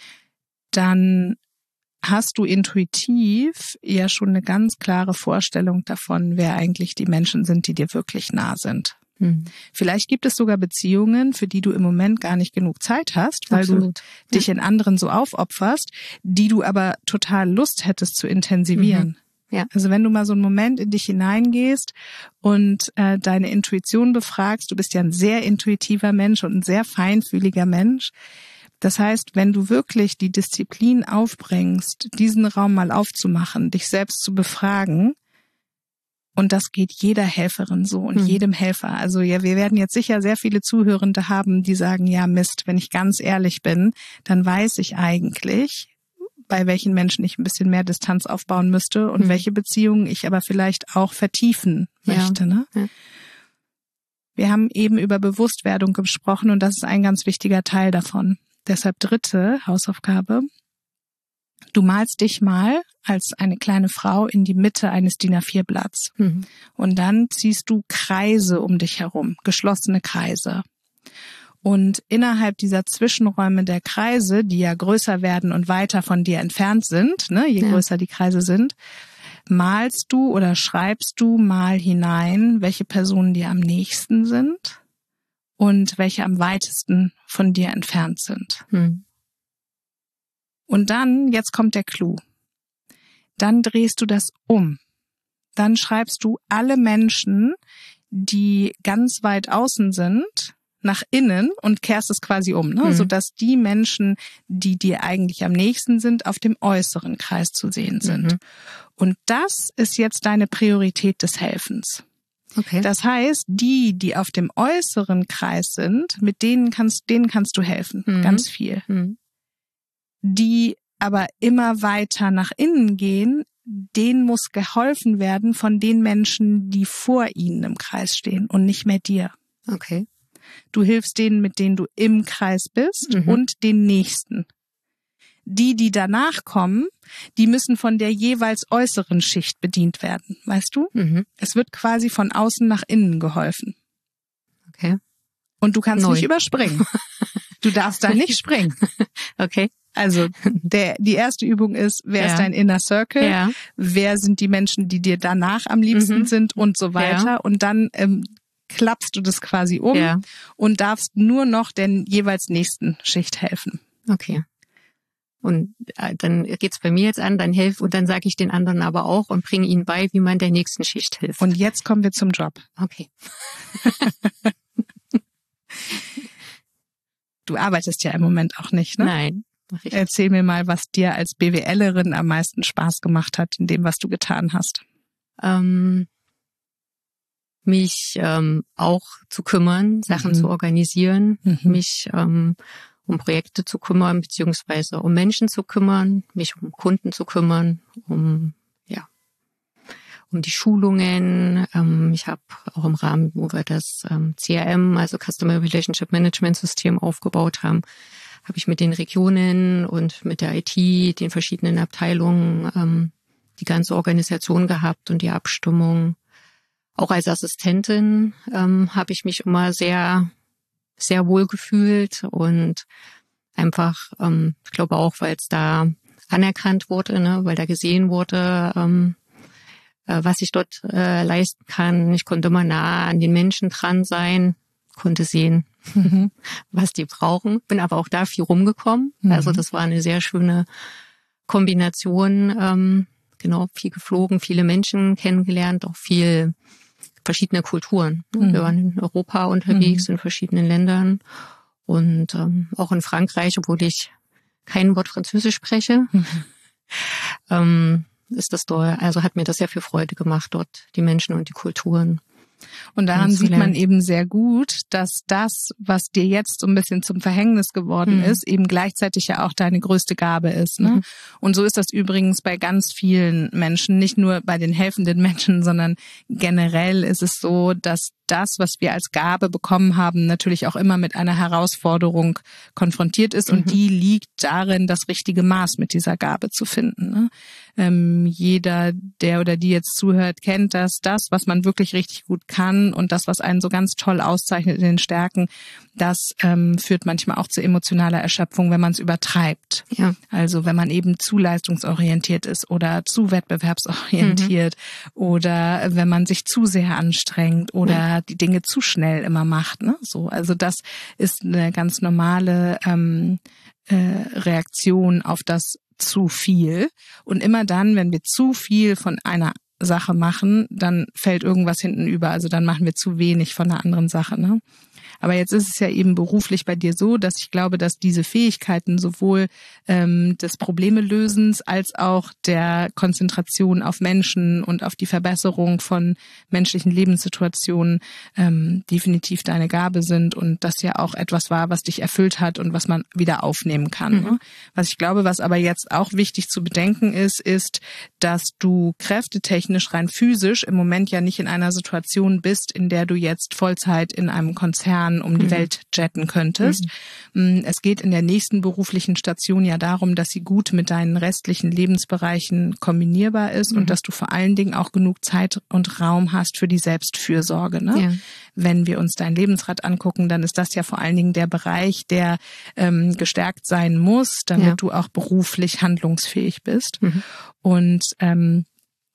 dann hast du intuitiv ja schon eine ganz klare Vorstellung davon, wer eigentlich die Menschen sind, die dir wirklich nah sind. Hm. Vielleicht gibt es sogar Beziehungen, für die du im Moment gar nicht genug Zeit hast, weil Absolut. du dich ja. in anderen so aufopferst, die du aber total Lust hättest zu intensivieren. Mhm. Ja. Also wenn du mal so einen Moment in dich hineingehst und äh, deine Intuition befragst, du bist ja ein sehr intuitiver Mensch und ein sehr feinfühliger Mensch. Das heißt, wenn du wirklich die Disziplin aufbringst, diesen Raum mal aufzumachen, dich selbst zu befragen, und das geht jeder Helferin so und mhm. jedem Helfer. Also ja, wir werden jetzt sicher sehr viele Zuhörende haben, die sagen, ja Mist, wenn ich ganz ehrlich bin, dann weiß ich eigentlich, bei welchen Menschen ich ein bisschen mehr Distanz aufbauen müsste und mhm. welche Beziehungen ich aber vielleicht auch vertiefen möchte. Ja. Ne? Ja. Wir haben eben über Bewusstwerdung gesprochen und das ist ein ganz wichtiger Teil davon. Deshalb dritte Hausaufgabe. Du malst dich mal als eine kleine Frau in die Mitte eines D I N A vier Blatts. Mhm. Und dann ziehst du Kreise um dich herum, geschlossene Kreise. Und innerhalb dieser Zwischenräume der Kreise, die ja größer werden und weiter von dir entfernt sind, ne, je ja. größer die Kreise sind, malst du oder schreibst du mal hinein, welche Personen dir am nächsten sind und welche am weitesten von dir entfernt sind. Hm. Und dann, jetzt kommt der Clou, dann drehst du das um. Dann schreibst du alle Menschen, die ganz weit außen sind, nach innen und kehrst es quasi um, ne? Mhm. Sodass die Menschen, die dir eigentlich am nächsten sind, auf dem äußeren Kreis zu sehen sind. Mhm. Und das ist jetzt deine Priorität des Helfens. Okay. Das heißt, die, die auf dem äußeren Kreis sind, mit denen kannst, denen kannst du helfen, mhm. ganz viel. Mhm. Die aber immer weiter nach innen gehen, denen muss geholfen werden von den Menschen, die vor ihnen im Kreis stehen und nicht mehr dir. Okay. Du hilfst denen, mit denen du im Kreis bist, mhm. und den Nächsten. Die, die danach kommen, die müssen von der jeweils äußeren Schicht bedient werden, weißt du? Mhm. Es wird quasi von außen nach innen geholfen. Okay. Und du kannst Neu. nicht überspringen. Du darfst da nicht springen. Okay. Also der die erste Übung ist, wer ja. ist dein Inner Circle? Ja. Wer sind die Menschen, die dir danach am liebsten mhm. sind und so weiter. Ja. Und dann ähm, klappst du das quasi um ja. und darfst nur noch der jeweils nächsten Schicht helfen. Okay. Und äh, dann geht's bei mir jetzt an, dann helf und dann sage ich den anderen aber auch und bringe ihnen bei, wie man der nächsten Schicht hilft. Und jetzt kommen wir zum Job. Okay. Du arbeitest ja im Moment auch nicht, ne? Nein. Erzähl mir mal, was dir als BWLerin am meisten Spaß gemacht hat in dem, was du getan hast. Ähm, mich ähm, auch zu kümmern, Sachen mhm. zu organisieren, mhm. mich ähm, um Projekte zu kümmern, beziehungsweise um Menschen zu kümmern, mich um Kunden zu kümmern, um ja, um die Schulungen. Ähm, ich habe auch im Rahmen, wo wir das ähm, C R M, also Customer Relationship Management System aufgebaut haben, habe ich mit den Regionen und mit der I T, den verschiedenen Abteilungen, ähm, die ganze Organisation gehabt und die Abstimmung. Auch als Assistentin ähm, habe ich mich immer sehr, sehr wohl gefühlt und einfach, ähm, ich glaube auch, weil es da anerkannt wurde, ne, weil da gesehen wurde, ähm, äh, was ich dort äh, leisten kann. Ich konnte immer nah an den Menschen dran sein, konnte sehen, mhm. was die brauchen. Bin aber auch da viel rumgekommen. Mhm. Also das war eine sehr schöne Kombination. Ähm, genau, viel geflogen, viele Menschen kennengelernt, auch viel verschiedene Kulturen. Mhm. Wir waren in Europa unterwegs, mhm. in verschiedenen Ländern und ähm, auch in Frankreich, obwohl ich kein Wort Französisch spreche. Mhm. ähm, ist das dort, also hat mir das sehr viel Freude gemacht, dort die Menschen und die Kulturen. Und daran sieht man eben sehr gut, dass das, was dir jetzt so ein bisschen zum Verhängnis geworden mhm. ist, eben gleichzeitig ja auch deine größte Gabe ist. Ne? Mhm. Und so ist das übrigens bei ganz vielen Menschen, nicht nur bei den helfenden Menschen, sondern generell ist es so, dass das, was wir als Gabe bekommen haben, natürlich auch immer mit einer Herausforderung konfrontiert ist. Mhm. Und die liegt darin, das richtige Maß mit dieser Gabe zu finden. Ne? Ähm, jeder, der oder die jetzt zuhört, kennt das. Das, was man wirklich richtig gut kann und das, was einen so ganz toll auszeichnet in den Stärken, das ähm, führt manchmal auch zu emotionaler Erschöpfung, wenn man es übertreibt. Ja. Also wenn man eben zu leistungsorientiert ist oder zu wettbewerbsorientiert mhm. oder wenn man sich zu sehr anstrengt oder ja. die Dinge zu schnell immer macht. Ne? So, also das ist eine ganz normale ähm, äh, Reaktion auf das zu viel. Und immer dann, wenn wir zu viel von einer Sache machen, dann fällt irgendwas hinten über. Also dann machen wir zu wenig von einer anderen Sache. Ne? Aber jetzt ist es ja eben beruflich bei dir so, dass ich glaube, dass diese Fähigkeiten sowohl ähm, des Problemelösens als auch der Konzentration auf Menschen und auf die Verbesserung von menschlichen Lebenssituationen ähm, definitiv deine Gabe sind und das ja auch etwas war, was dich erfüllt hat und was man wieder aufnehmen kann. Mhm. Ne? Was ich glaube, was aber jetzt auch wichtig zu bedenken ist, ist, dass du kräftetechnisch rein physisch im Moment ja nicht in einer Situation bist, in der du jetzt Vollzeit in einem Konzern um die mhm. Welt jetten könntest. Mhm. Es geht in der nächsten beruflichen Station ja darum, dass sie gut mit deinen restlichen Lebensbereichen kombinierbar ist mhm. und dass du vor allen Dingen auch genug Zeit und Raum hast für die Selbstfürsorge. Ne? Ja. Wenn wir uns dein Lebensrad angucken, dann ist das ja vor allen Dingen der Bereich, der ähm, gestärkt sein muss, damit ja. du auch beruflich handlungsfähig bist. Mhm. Und ähm,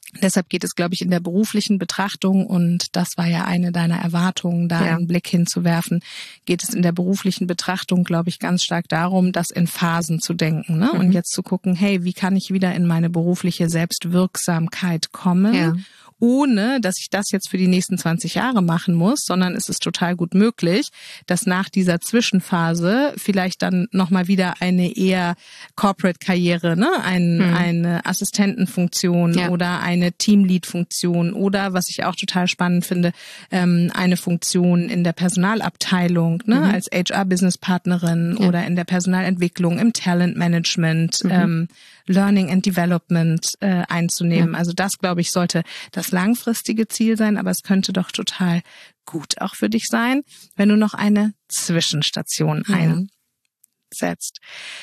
Deshalb geht es, glaube ich, in der beruflichen Betrachtung, und das war ja eine deiner Erwartungen, da ja. einen Blick hinzuwerfen, geht es in der beruflichen Betrachtung, glaube ich, ganz stark darum, das in Phasen zu denken, ne? Mhm. Und jetzt zu gucken, hey, wie kann ich wieder in meine berufliche Selbstwirksamkeit kommen? Ja. Ohne, dass ich das jetzt für die nächsten zwanzig Jahre machen muss, sondern es ist total gut möglich, dass nach dieser Zwischenphase vielleicht dann nochmal wieder eine eher Corporate-Karriere, ne, ein, mhm. eine Assistentenfunktion ja. oder eine Teamlead-Funktion oder, was ich auch total spannend finde, ähm, eine Funktion in der Personalabteilung, ne, mhm. als H R-Business-Partnerin ja. oder in der Personalentwicklung, im Talent-Management, mhm. ähm, Learning and Development äh, einzunehmen. Ja. Also das, glaube ich, sollte das langfristige Ziel sein, aber es könnte doch total gut auch für dich sein, wenn du noch eine Zwischenstation ja. einsetzt.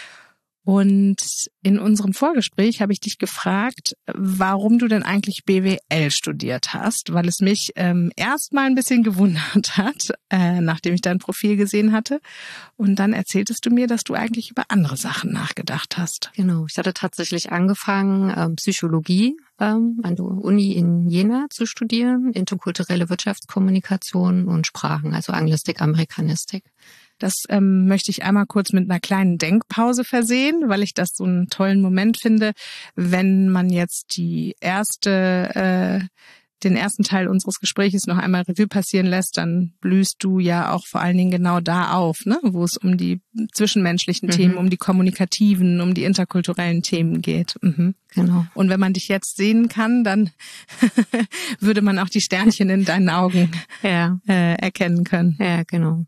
Und in unserem Vorgespräch habe ich dich gefragt, warum du denn eigentlich B W L studiert hast, weil es mich ähm, erstmal ein bisschen gewundert hat, äh, nachdem ich dein Profil gesehen hatte. Und dann erzähltest du mir, dass du eigentlich über andere Sachen nachgedacht hast. Genau, ich hatte tatsächlich angefangen, ähm, Psychologie ähm, an der Uni in Jena zu studieren, interkulturelle Wirtschaftskommunikation und Sprachen, also Anglistik, Amerikanistik. Das ähm, möchte ich einmal kurz mit einer kleinen Denkpause versehen, weil ich das so einen tollen Moment finde, wenn man jetzt die erste, äh, den ersten Teil unseres Gespräches noch einmal Revue passieren lässt, dann blühst du ja auch vor allen Dingen genau da auf, ne, wo es um die zwischenmenschlichen mhm. Themen, um die kommunikativen, um die interkulturellen Themen geht. Mhm. Genau. Und wenn man dich jetzt sehen kann, dann würde man auch die Sternchen in deinen Augen ja. äh, erkennen können. Ja, genau.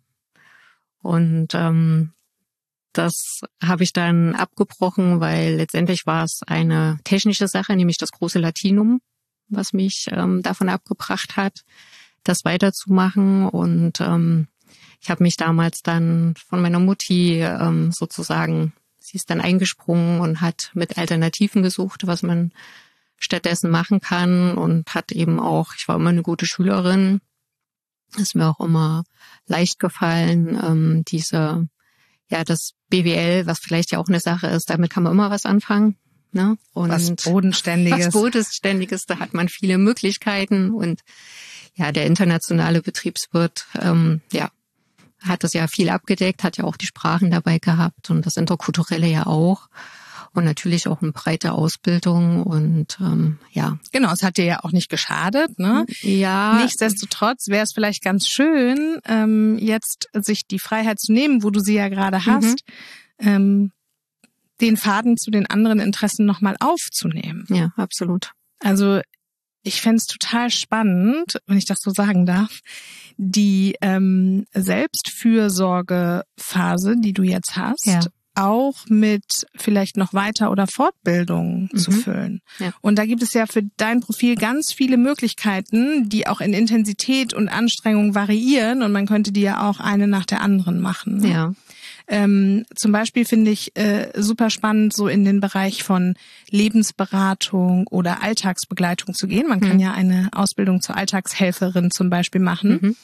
Und ähm, das habe ich dann abgebrochen, weil letztendlich war es eine technische Sache, nämlich das große Latinum, was mich ähm, davon abgebracht hat, das weiterzumachen. Und ähm, ich habe mich damals dann von meiner Mutti ähm, sozusagen, sie ist dann eingesprungen und hat mit Alternativen gesucht, was man stattdessen machen kann, und hat eben auch, ich war immer eine gute Schülerin, ist mir auch immer leicht gefallen, ähm, diese, ja, das B W L, was vielleicht ja auch eine Sache ist, damit kann man immer was anfangen, ne? Und was Bodenständiges. Was Bodenständiges, da hat man viele Möglichkeiten, und ja, der internationale Betriebswirt, ähm, ja, hat das ja viel abgedeckt, hat ja auch die Sprachen dabei gehabt und das Interkulturelle ja auch. Und natürlich auch eine breite Ausbildung und ähm, ja. Genau, es hat dir ja auch nicht geschadet, ne? Ja. Nichtsdestotrotz wäre es vielleicht ganz schön, ähm, jetzt sich die Freiheit zu nehmen, wo du sie ja gerade hast, mhm. ähm, den Faden zu den anderen Interessen nochmal aufzunehmen. Ja, absolut. Also ich fände es total spannend, wenn ich das so sagen darf, die ähm, Selbstfürsorgephase, die du jetzt hast, ja. auch mit vielleicht noch Weiter- oder Fortbildung mhm. zu füllen. Ja. Und da gibt es ja für dein Profil ganz viele Möglichkeiten, die auch in Intensität und Anstrengung variieren, und man könnte die ja auch eine nach der anderen machen. Ne? Ja. Ähm, zum Beispiel finde ich äh, super spannend, so in den Bereich von Lebensberatung oder Alltagsbegleitung zu gehen. Man mhm. kann ja eine Ausbildung zur Alltagshelferin zum Beispiel machen. Mhm.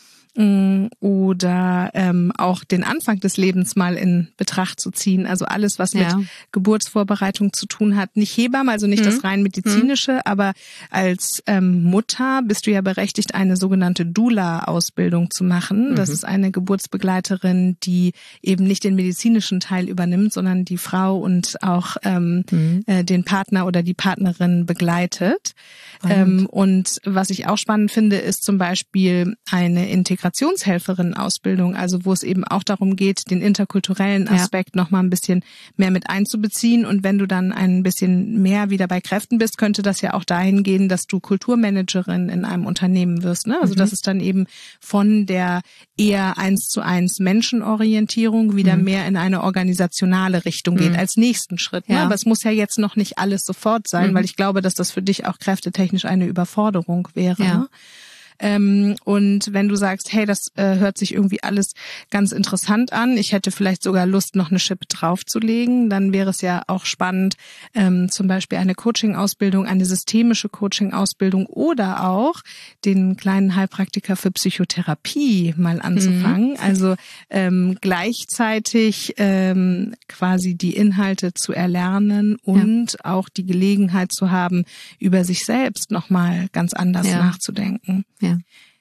Oder ähm, auch den Anfang des Lebens mal in Betracht zu ziehen. Also alles, was mit ja. Geburtsvorbereitung zu tun hat. Nicht Hebamme, also nicht mhm. das rein medizinische, mhm. aber als ähm, Mutter bist du ja berechtigt, eine sogenannte Doula-Ausbildung zu machen. Mhm. Das ist eine Geburtsbegleiterin, die eben nicht den medizinischen Teil übernimmt, sondern die Frau und auch ähm, mhm. äh, den Partner oder die Partnerin begleitet. Ähm, und was ich auch spannend finde, ist zum Beispiel eine Integrationshelferin-Ausbildung, also wo es eben auch darum geht, den interkulturellen Aspekt ja. noch mal ein bisschen mehr mit einzubeziehen. Und wenn du dann ein bisschen mehr wieder bei Kräften bist, könnte das ja auch dahin gehen, dass du Kulturmanagerin in einem Unternehmen wirst. Ne? Also mhm. dass es dann eben von der eher eins zu eins Menschenorientierung wieder mhm. mehr in eine organisationale Richtung geht, mhm. als nächsten Schritt. Ne? Ja. Aber es muss ja jetzt noch nicht alles sofort sein, mhm. weil ich glaube, dass das für dich auch kräftetechnisch eine Überforderung wäre. Ja. Ne? Ähm, und wenn du sagst, hey, das äh, hört sich irgendwie alles ganz interessant an, ich hätte vielleicht sogar Lust, noch eine Schippe draufzulegen, dann wäre es ja auch spannend, ähm, zum Beispiel eine Coaching-Ausbildung, eine systemische Coaching-Ausbildung oder auch den kleinen Heilpraktiker für Psychotherapie mal anzufangen. Mhm. Also ähm, gleichzeitig ähm, quasi die Inhalte zu erlernen und ja. auch die Gelegenheit zu haben, über sich selbst nochmal ganz anders ja. nachzudenken. Ja.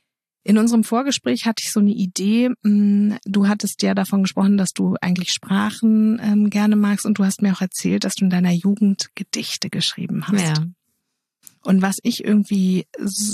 In unserem Vorgespräch hatte ich so eine Idee. Du hattest ja davon gesprochen, dass du eigentlich Sprachen ähm, gerne magst und du hast mir auch erzählt, dass du in deiner Jugend Gedichte geschrieben hast. Ja. Und was ich irgendwie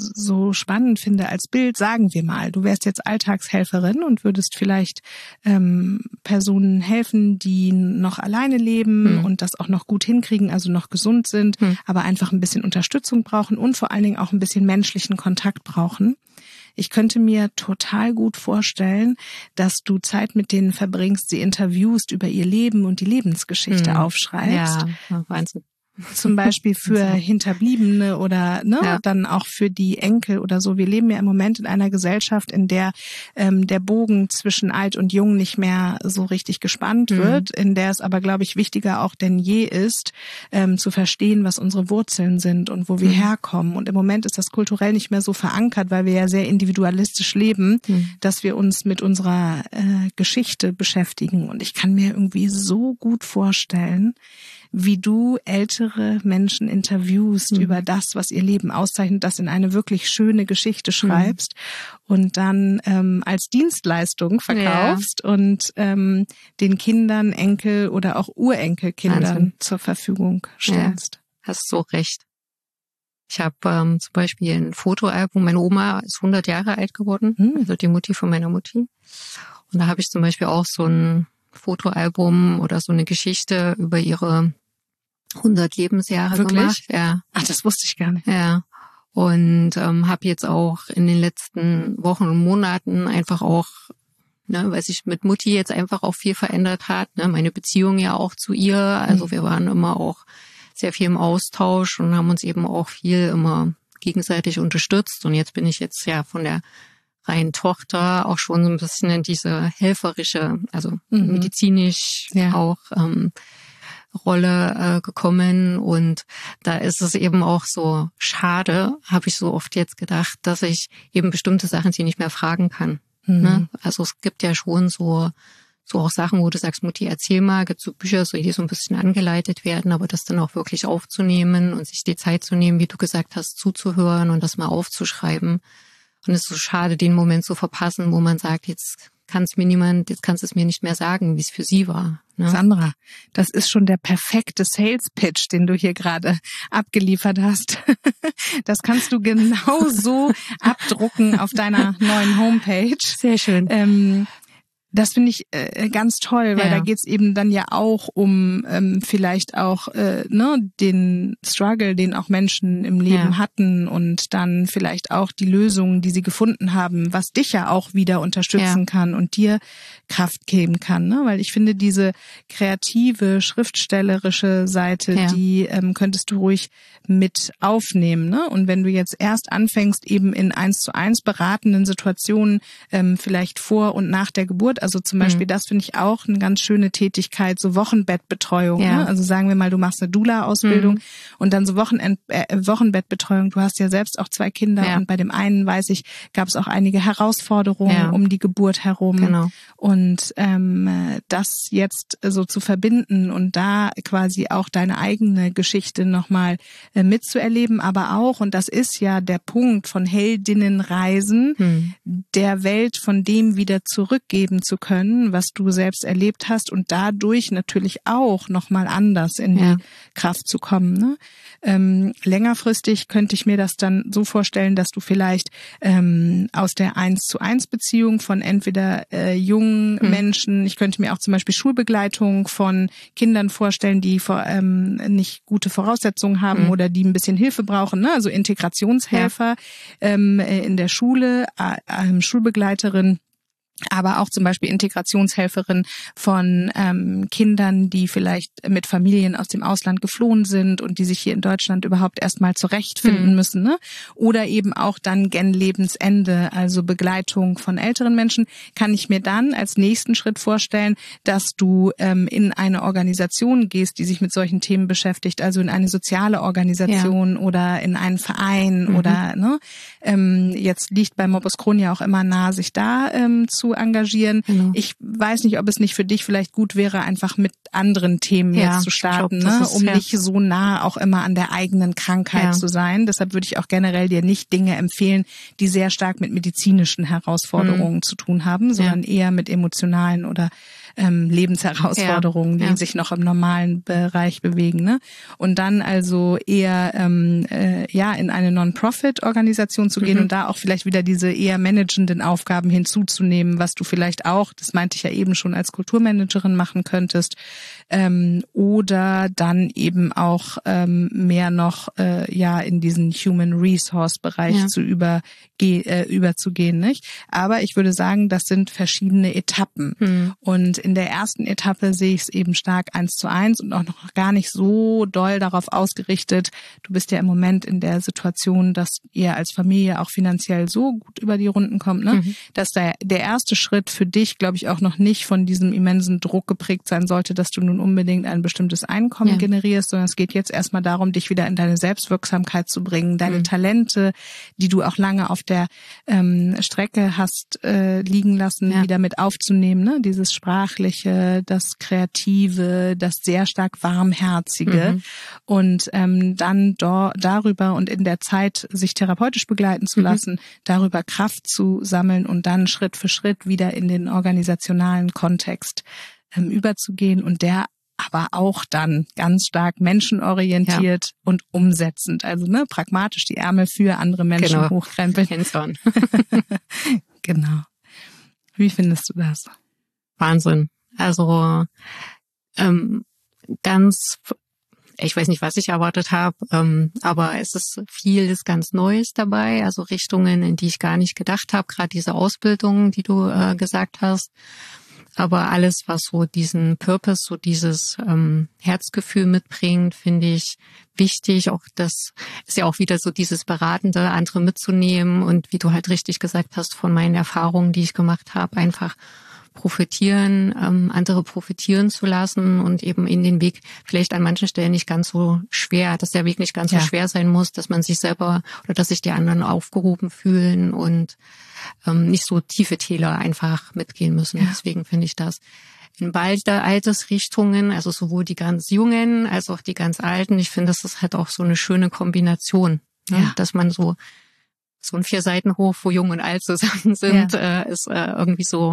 so spannend finde als Bild, sagen wir mal, du wärst jetzt Alltagshelferin und würdest vielleicht ähm, Personen helfen, die noch alleine leben hm. und das auch noch gut hinkriegen, also noch gesund sind, hm. aber einfach ein bisschen Unterstützung brauchen und vor allen Dingen auch ein bisschen menschlichen Kontakt brauchen. Ich könnte mir total gut vorstellen, dass du Zeit mit denen verbringst, sie interviewst, über ihr Leben und die Lebensgeschichte hm. aufschreibst. Ja, Wahnsinn. Zum Beispiel für Hinterbliebene oder ne, ja. dann auch für die Enkel oder so. Wir leben ja im Moment in einer Gesellschaft, in der ähm, der Bogen zwischen alt und jung nicht mehr so richtig gespannt mhm. wird, in der es aber, glaube ich, wichtiger auch denn je ist, ähm, zu verstehen, was unsere Wurzeln sind und wo wir mhm. herkommen. Und im Moment ist das kulturell nicht mehr so verankert, weil wir ja sehr individualistisch leben, mhm. dass wir uns mit unserer äh, Geschichte beschäftigen. Und ich kann mir irgendwie so gut vorstellen, wie du ältere Menschen interviewst mhm. über das, was ihr Leben auszeichnet, das in eine wirklich schöne Geschichte schreibst mhm. und dann ähm, als Dienstleistung verkaufst ja. und ähm, den Kindern, Enkel oder auch Urenkelkindern Wahnsinn. Zur Verfügung stellst. Ja, hast so recht. Ich habe ähm, zum Beispiel ein Fotoalbum, meine Oma ist hundert Jahre alt geworden, mhm. also die Mutti von meiner Mutti. Und da habe ich zum Beispiel auch so ein Fotoalbum oder so eine Geschichte über ihre hundert Lebensjahre Wirklich? Gemacht. Ja. Ach, das wusste ich gar nicht. Ja. Und ähm, habe jetzt auch in den letzten Wochen und Monaten einfach auch, ne, weil sich mit Mutti jetzt einfach auch viel verändert hat, ne, meine Beziehung ja auch zu ihr. Also mhm. wir waren immer auch sehr viel im Austausch und haben uns eben auch viel immer gegenseitig unterstützt. Und jetzt bin ich jetzt ja von der reinen Tochter auch schon so ein bisschen in diese helferische, also mhm. medizinisch ja. auch ähm, Rolle äh, gekommen. Und da ist es eben auch so schade, habe ich so oft jetzt gedacht, dass ich eben bestimmte Sachen sie nicht mehr fragen kann. Mhm. Ne? Also es gibt ja schon so so auch Sachen, wo du sagst, Mutti, erzähl mal, gibt so Bücher, so die so ein bisschen angeleitet werden, aber das dann auch wirklich aufzunehmen und sich die Zeit zu nehmen, wie du gesagt hast, zuzuhören und das mal aufzuschreiben. Und es ist so schade, den Moment zu verpassen, wo man sagt, jetzt kann es mir niemand, jetzt kannst du es mir nicht mehr sagen, wie es für sie war. Ne? Sandra, das ist schon der perfekte Sales-Pitch, den du hier gerade abgeliefert hast. Das kannst du genau so abdrucken auf deiner neuen Homepage. Sehr schön. Ähm, Das finde ich äh, ganz toll, weil ja. da geht's eben dann ja auch um ähm, vielleicht auch äh, ne den Struggle, den auch Menschen im Leben ja. hatten und dann vielleicht auch die Lösungen, die sie gefunden haben, was dich ja auch wieder unterstützen ja. kann und dir Kraft geben kann, ne? Weil ich finde, diese kreative, schriftstellerische Seite, ja. die ähm, könntest du ruhig mit aufnehmen, ne? Und wenn du jetzt erst anfängst, eben in eins zu eins beratenden Situationen, ähm, vielleicht vor und nach der Geburt, also zum Beispiel, mhm. das finde ich auch eine ganz schöne Tätigkeit, so Wochenbettbetreuung. Ja. Ne? Also sagen wir mal, du machst eine Doula-Ausbildung mhm. und dann so Wochenend, äh, Wochenbettbetreuung. Du hast ja selbst auch zwei Kinder ja. und bei dem einen, weiß ich, gab es auch einige Herausforderungen ja. um die Geburt herum. Genau. Und ähm, das jetzt so zu verbinden und da quasi auch deine eigene Geschichte nochmal äh, mitzuerleben, aber auch, und das ist ja der Punkt von Heldinnenreisen, mhm. der Welt von dem wieder zurückgeben zu können, was du selbst erlebt hast und dadurch natürlich auch nochmal anders in ja. die Kraft zu kommen. Ne? Ähm, längerfristig könnte ich mir das dann so vorstellen, dass du vielleicht ähm, aus der eins zu eins Beziehung von entweder äh, jungen mhm. Menschen, ich könnte mir auch zum Beispiel Schulbegleitung von Kindern vorstellen, die vor, ähm, nicht gute Voraussetzungen haben mhm. oder die ein bisschen Hilfe brauchen, ne? Also Integrationshelfer ja. ähm, in der Schule, äh, äh, Schulbegleiterin, aber auch zum Beispiel Integrationshelferin von ähm, Kindern, die vielleicht mit Familien aus dem Ausland geflohen sind und die sich hier in Deutschland überhaupt erstmal zurechtfinden mhm. müssen, ne? Oder eben auch dann gen Lebensende, also Begleitung von älteren Menschen, kann ich mir dann als nächsten Schritt vorstellen, dass du ähm, in eine Organisation gehst, die sich mit solchen Themen beschäftigt, also in eine soziale Organisation ja. oder in einen Verein mhm. oder ne? Ähm, jetzt liegt bei Morbus Crohn ja auch immer nahe, sich da ähm, zu engagieren. Genau. Ich weiß nicht, ob es nicht für dich vielleicht gut wäre, einfach mit anderen Themen ja, jetzt zu starten, glaub, ne? ist, um ja. nicht so nah auch immer an der eigenen Krankheit ja. zu sein. Deshalb würde ich auch generell dir nicht Dinge empfehlen, die sehr stark mit medizinischen Herausforderungen mhm. zu tun haben, sondern ja. eher mit emotionalen oder ähm, Lebensherausforderungen, ja. die ja. sich noch im normalen Bereich bewegen. Ne? Und dann also eher ähm, äh, ja in eine Non-Profit-Organisation zu gehen mhm. und da auch vielleicht wieder diese eher managenden Aufgaben hinzuzunehmen, was du vielleicht auch, das meinte ich ja eben schon, als Kulturmanagerin machen könntest. Ähm, oder dann eben auch ähm, mehr noch äh, ja in diesen Human Resource Bereich ja. zu überge äh, überzugehen, nicht? Aber ich würde sagen, das sind verschiedene Etappen. Mhm. Und in der ersten Etappe sehe ich es eben stark eins zu eins und auch noch gar nicht so doll darauf ausgerichtet. Du bist ja im Moment in der Situation, dass ihr als Familie auch finanziell so gut über die Runden kommt, ne? Mhm. Dass der, der erste Schritt für dich, glaube ich, auch noch nicht von diesem immensen Druck geprägt sein sollte, dass du nun unbedingt ein bestimmtes Einkommen ja. generierst, sondern es geht jetzt erstmal darum, dich wieder in deine Selbstwirksamkeit zu bringen, deine mhm. Talente, die du auch lange auf der ähm, Strecke hast äh, liegen lassen, ja. wieder mit aufzunehmen, ne? Dieses Sprachliche, das Kreative, das sehr stark Warmherzige mhm. und ähm, dann do, darüber und in der Zeit sich therapeutisch begleiten zu lassen, mhm. darüber Kraft zu sammeln und dann Schritt für Schritt wieder in den organisationalen Kontext ähm, überzugehen und der aber auch dann ganz stark menschenorientiert ja. und umsetzend. Also ne, pragmatisch die Ärmel für andere Menschen genau. hochkrempeln. Hands-on. Genau. Wie findest du das? Wahnsinn. Also ähm, ganz, ich weiß nicht, was ich erwartet habe, ähm, aber es ist vieles ganz Neues dabei, also Richtungen, in die ich gar nicht gedacht habe, gerade diese Ausbildung, die du äh, gesagt hast. Aber alles, was so diesen Purpose, so dieses ähm, Herzgefühl mitbringt, finde ich wichtig. Auch das ist ja auch wieder so dieses Beratende, andere mitzunehmen und wie du halt richtig gesagt hast, von meinen Erfahrungen, die ich gemacht habe, einfach profitieren, ähm, andere profitieren zu lassen und eben in den Weg vielleicht an manchen Stellen nicht ganz so schwer, dass der Weg nicht ganz ja. so schwer sein muss, dass man sich selber oder dass sich die anderen aufgehoben fühlen und ähm, nicht so tiefe Täler einfach mitgehen müssen. Ja. Deswegen finde ich das in beide Altersrichtungen, also sowohl die ganz Jungen als auch die ganz Alten, ich finde, das ist halt auch so eine schöne Kombination, ja. ne? Dass man so So ein Vier-Seiten-Hof, wo Jung und Alt zusammen sind, ja. äh, ist äh, irgendwie so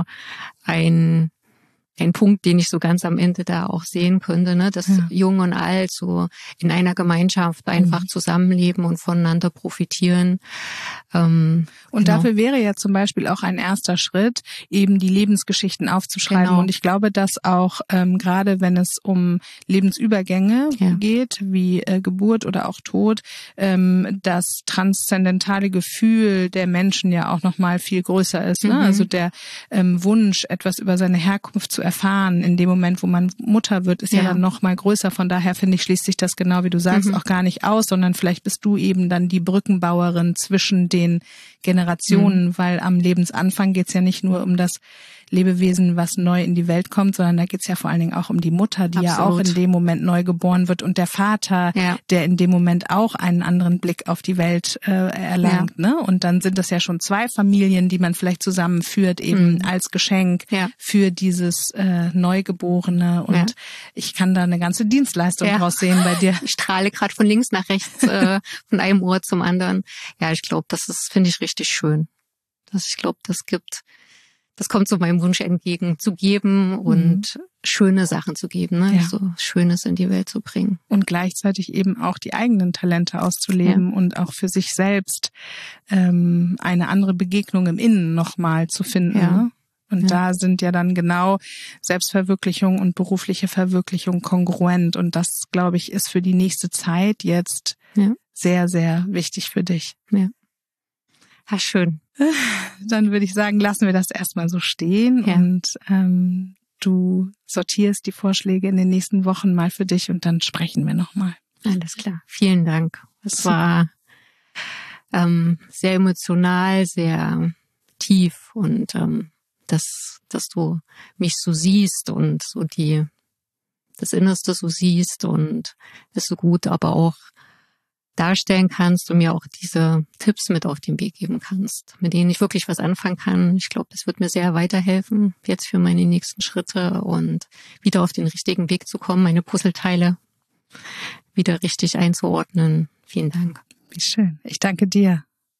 ein ein Punkt, den ich so ganz am Ende da auch sehen könnte, ne, dass ja. Jung und Alt so in einer Gemeinschaft einfach mhm. zusammenleben und voneinander profitieren. Ähm, und genau. dafür wäre ja zum Beispiel auch ein erster Schritt, eben die Lebensgeschichten aufzuschreiben. Genau. Und ich glaube, dass auch ähm, gerade wenn es um Lebensübergänge ja. geht, wie äh, Geburt oder auch Tod, ähm, das transzendentale Gefühl der Menschen ja auch nochmal viel größer ist. Mhm. Ne? Also der ähm, Wunsch, etwas über seine Herkunft zu erfahren, in dem Moment, wo man Mutter wird, ist ja, ja dann noch mal größer. Von daher finde ich, schließt sich das genau, wie du sagst, mhm. auch gar nicht aus, sondern vielleicht bist du eben dann die Brückenbauerin zwischen den Generationen, mhm. weil am Lebensanfang geht's ja nicht nur um das Lebewesen, was neu in die Welt kommt, sondern da geht's ja vor allen Dingen auch um die Mutter, die Absolut. ja auch in dem Moment neu geboren wird und der Vater, ja. der in dem Moment auch einen anderen Blick auf die Welt äh, erlangt. Ja. Ne? Und dann sind das ja schon zwei Familien, die man vielleicht zusammenführt, eben mhm. als Geschenk ja. für dieses äh, Neugeborene. Und ja. ich kann da eine ganze Dienstleistung ja. draus sehen bei dir. Ich strahle gerade von links nach rechts, äh, von einem Ohr zum anderen. Ja, ich glaube, das ist, finde ich, richtig schön. Das, ich glaube, das gibt Das kommt so meinem Wunsch entgegen, zu geben und mhm. schöne Sachen zu geben, ne? Ja. So Schönes in die Welt zu bringen. Und gleichzeitig eben auch die eigenen Talente auszuleben ja. und auch für sich selbst ähm, eine andere Begegnung im Innen nochmal zu finden. Ja. Ne? Und ja. da sind ja dann genau Selbstverwirklichung und berufliche Verwirklichung kongruent. Und das, glaube ich, ist für die nächste Zeit jetzt ja. sehr, sehr wichtig für dich. Ja. Ach, schön. Dann würde ich sagen, lassen wir das erstmal so stehen ja. und ähm, du sortierst die Vorschläge in den nächsten Wochen mal für dich und dann sprechen wir nochmal. Alles klar. Vielen Dank. Es war ähm, sehr emotional, sehr tief und ähm, dass, dass du mich so siehst und so die, das Innerste so siehst und es so gut aber auch darstellen kannst und mir auch diese Tipps mit auf den Weg geben kannst, mit denen ich wirklich was anfangen kann. Ich glaube, das wird mir sehr weiterhelfen, jetzt für meine nächsten Schritte und wieder auf den richtigen Weg zu kommen, meine Puzzleteile wieder richtig einzuordnen. Vielen Dank. Wie schön. Ich danke dir.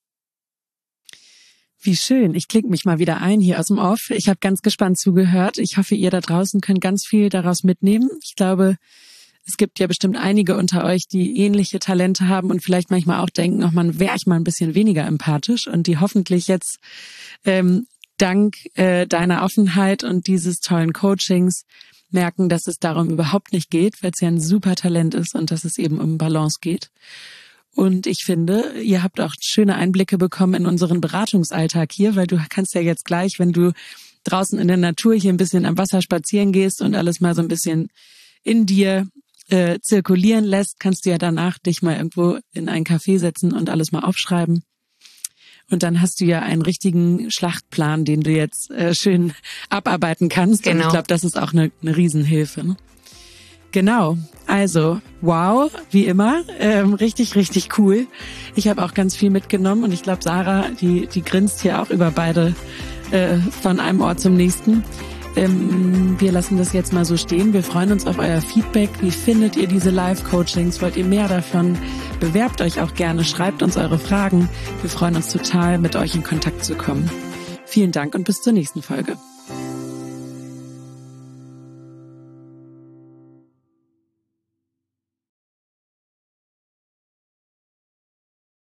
Wie schön. Ich klinge mich mal wieder ein hier aus dem Off. Ich habe ganz gespannt zugehört. Ich hoffe, ihr da draußen könnt ganz viel daraus mitnehmen. Ich glaube, es gibt ja bestimmt einige unter euch, die ähnliche Talente haben und vielleicht manchmal auch denken, ach man, wäre ich mal ein bisschen weniger empathisch und die hoffentlich jetzt ähm, dank äh, deiner Offenheit und dieses tollen Coachings merken, dass es darum überhaupt nicht geht, weil es ja ein super Talent ist und dass es eben um Balance geht. Und ich finde, ihr habt auch schöne Einblicke bekommen in unseren Beratungsalltag hier, weil du kannst ja jetzt gleich, wenn du draußen in der Natur hier ein bisschen am Wasser spazieren gehst und alles mal so ein bisschen in dir äh, zirkulieren lässt, kannst du ja danach dich mal irgendwo in einen Café setzen und alles mal aufschreiben. Und dann hast du ja einen richtigen Schlachtplan, den du jetzt äh, schön abarbeiten kannst. Genau. Und ich glaube, das ist auch eine, eine Riesenhilfe, ne? Genau, also wow, wie immer, ähm, richtig, richtig cool. Ich habe auch ganz viel mitgenommen und ich glaube, Sarah, die die grinst hier auch über beide äh, von einem Ort zum nächsten. Ähm, wir lassen das jetzt mal so stehen. Wir freuen uns auf euer Feedback. Wie findet ihr diese Live-Coachings? Wollt ihr mehr davon? Bewerbt euch auch gerne, schreibt uns eure Fragen. Wir freuen uns total, mit euch in Kontakt zu kommen. Vielen Dank und bis zur nächsten Folge.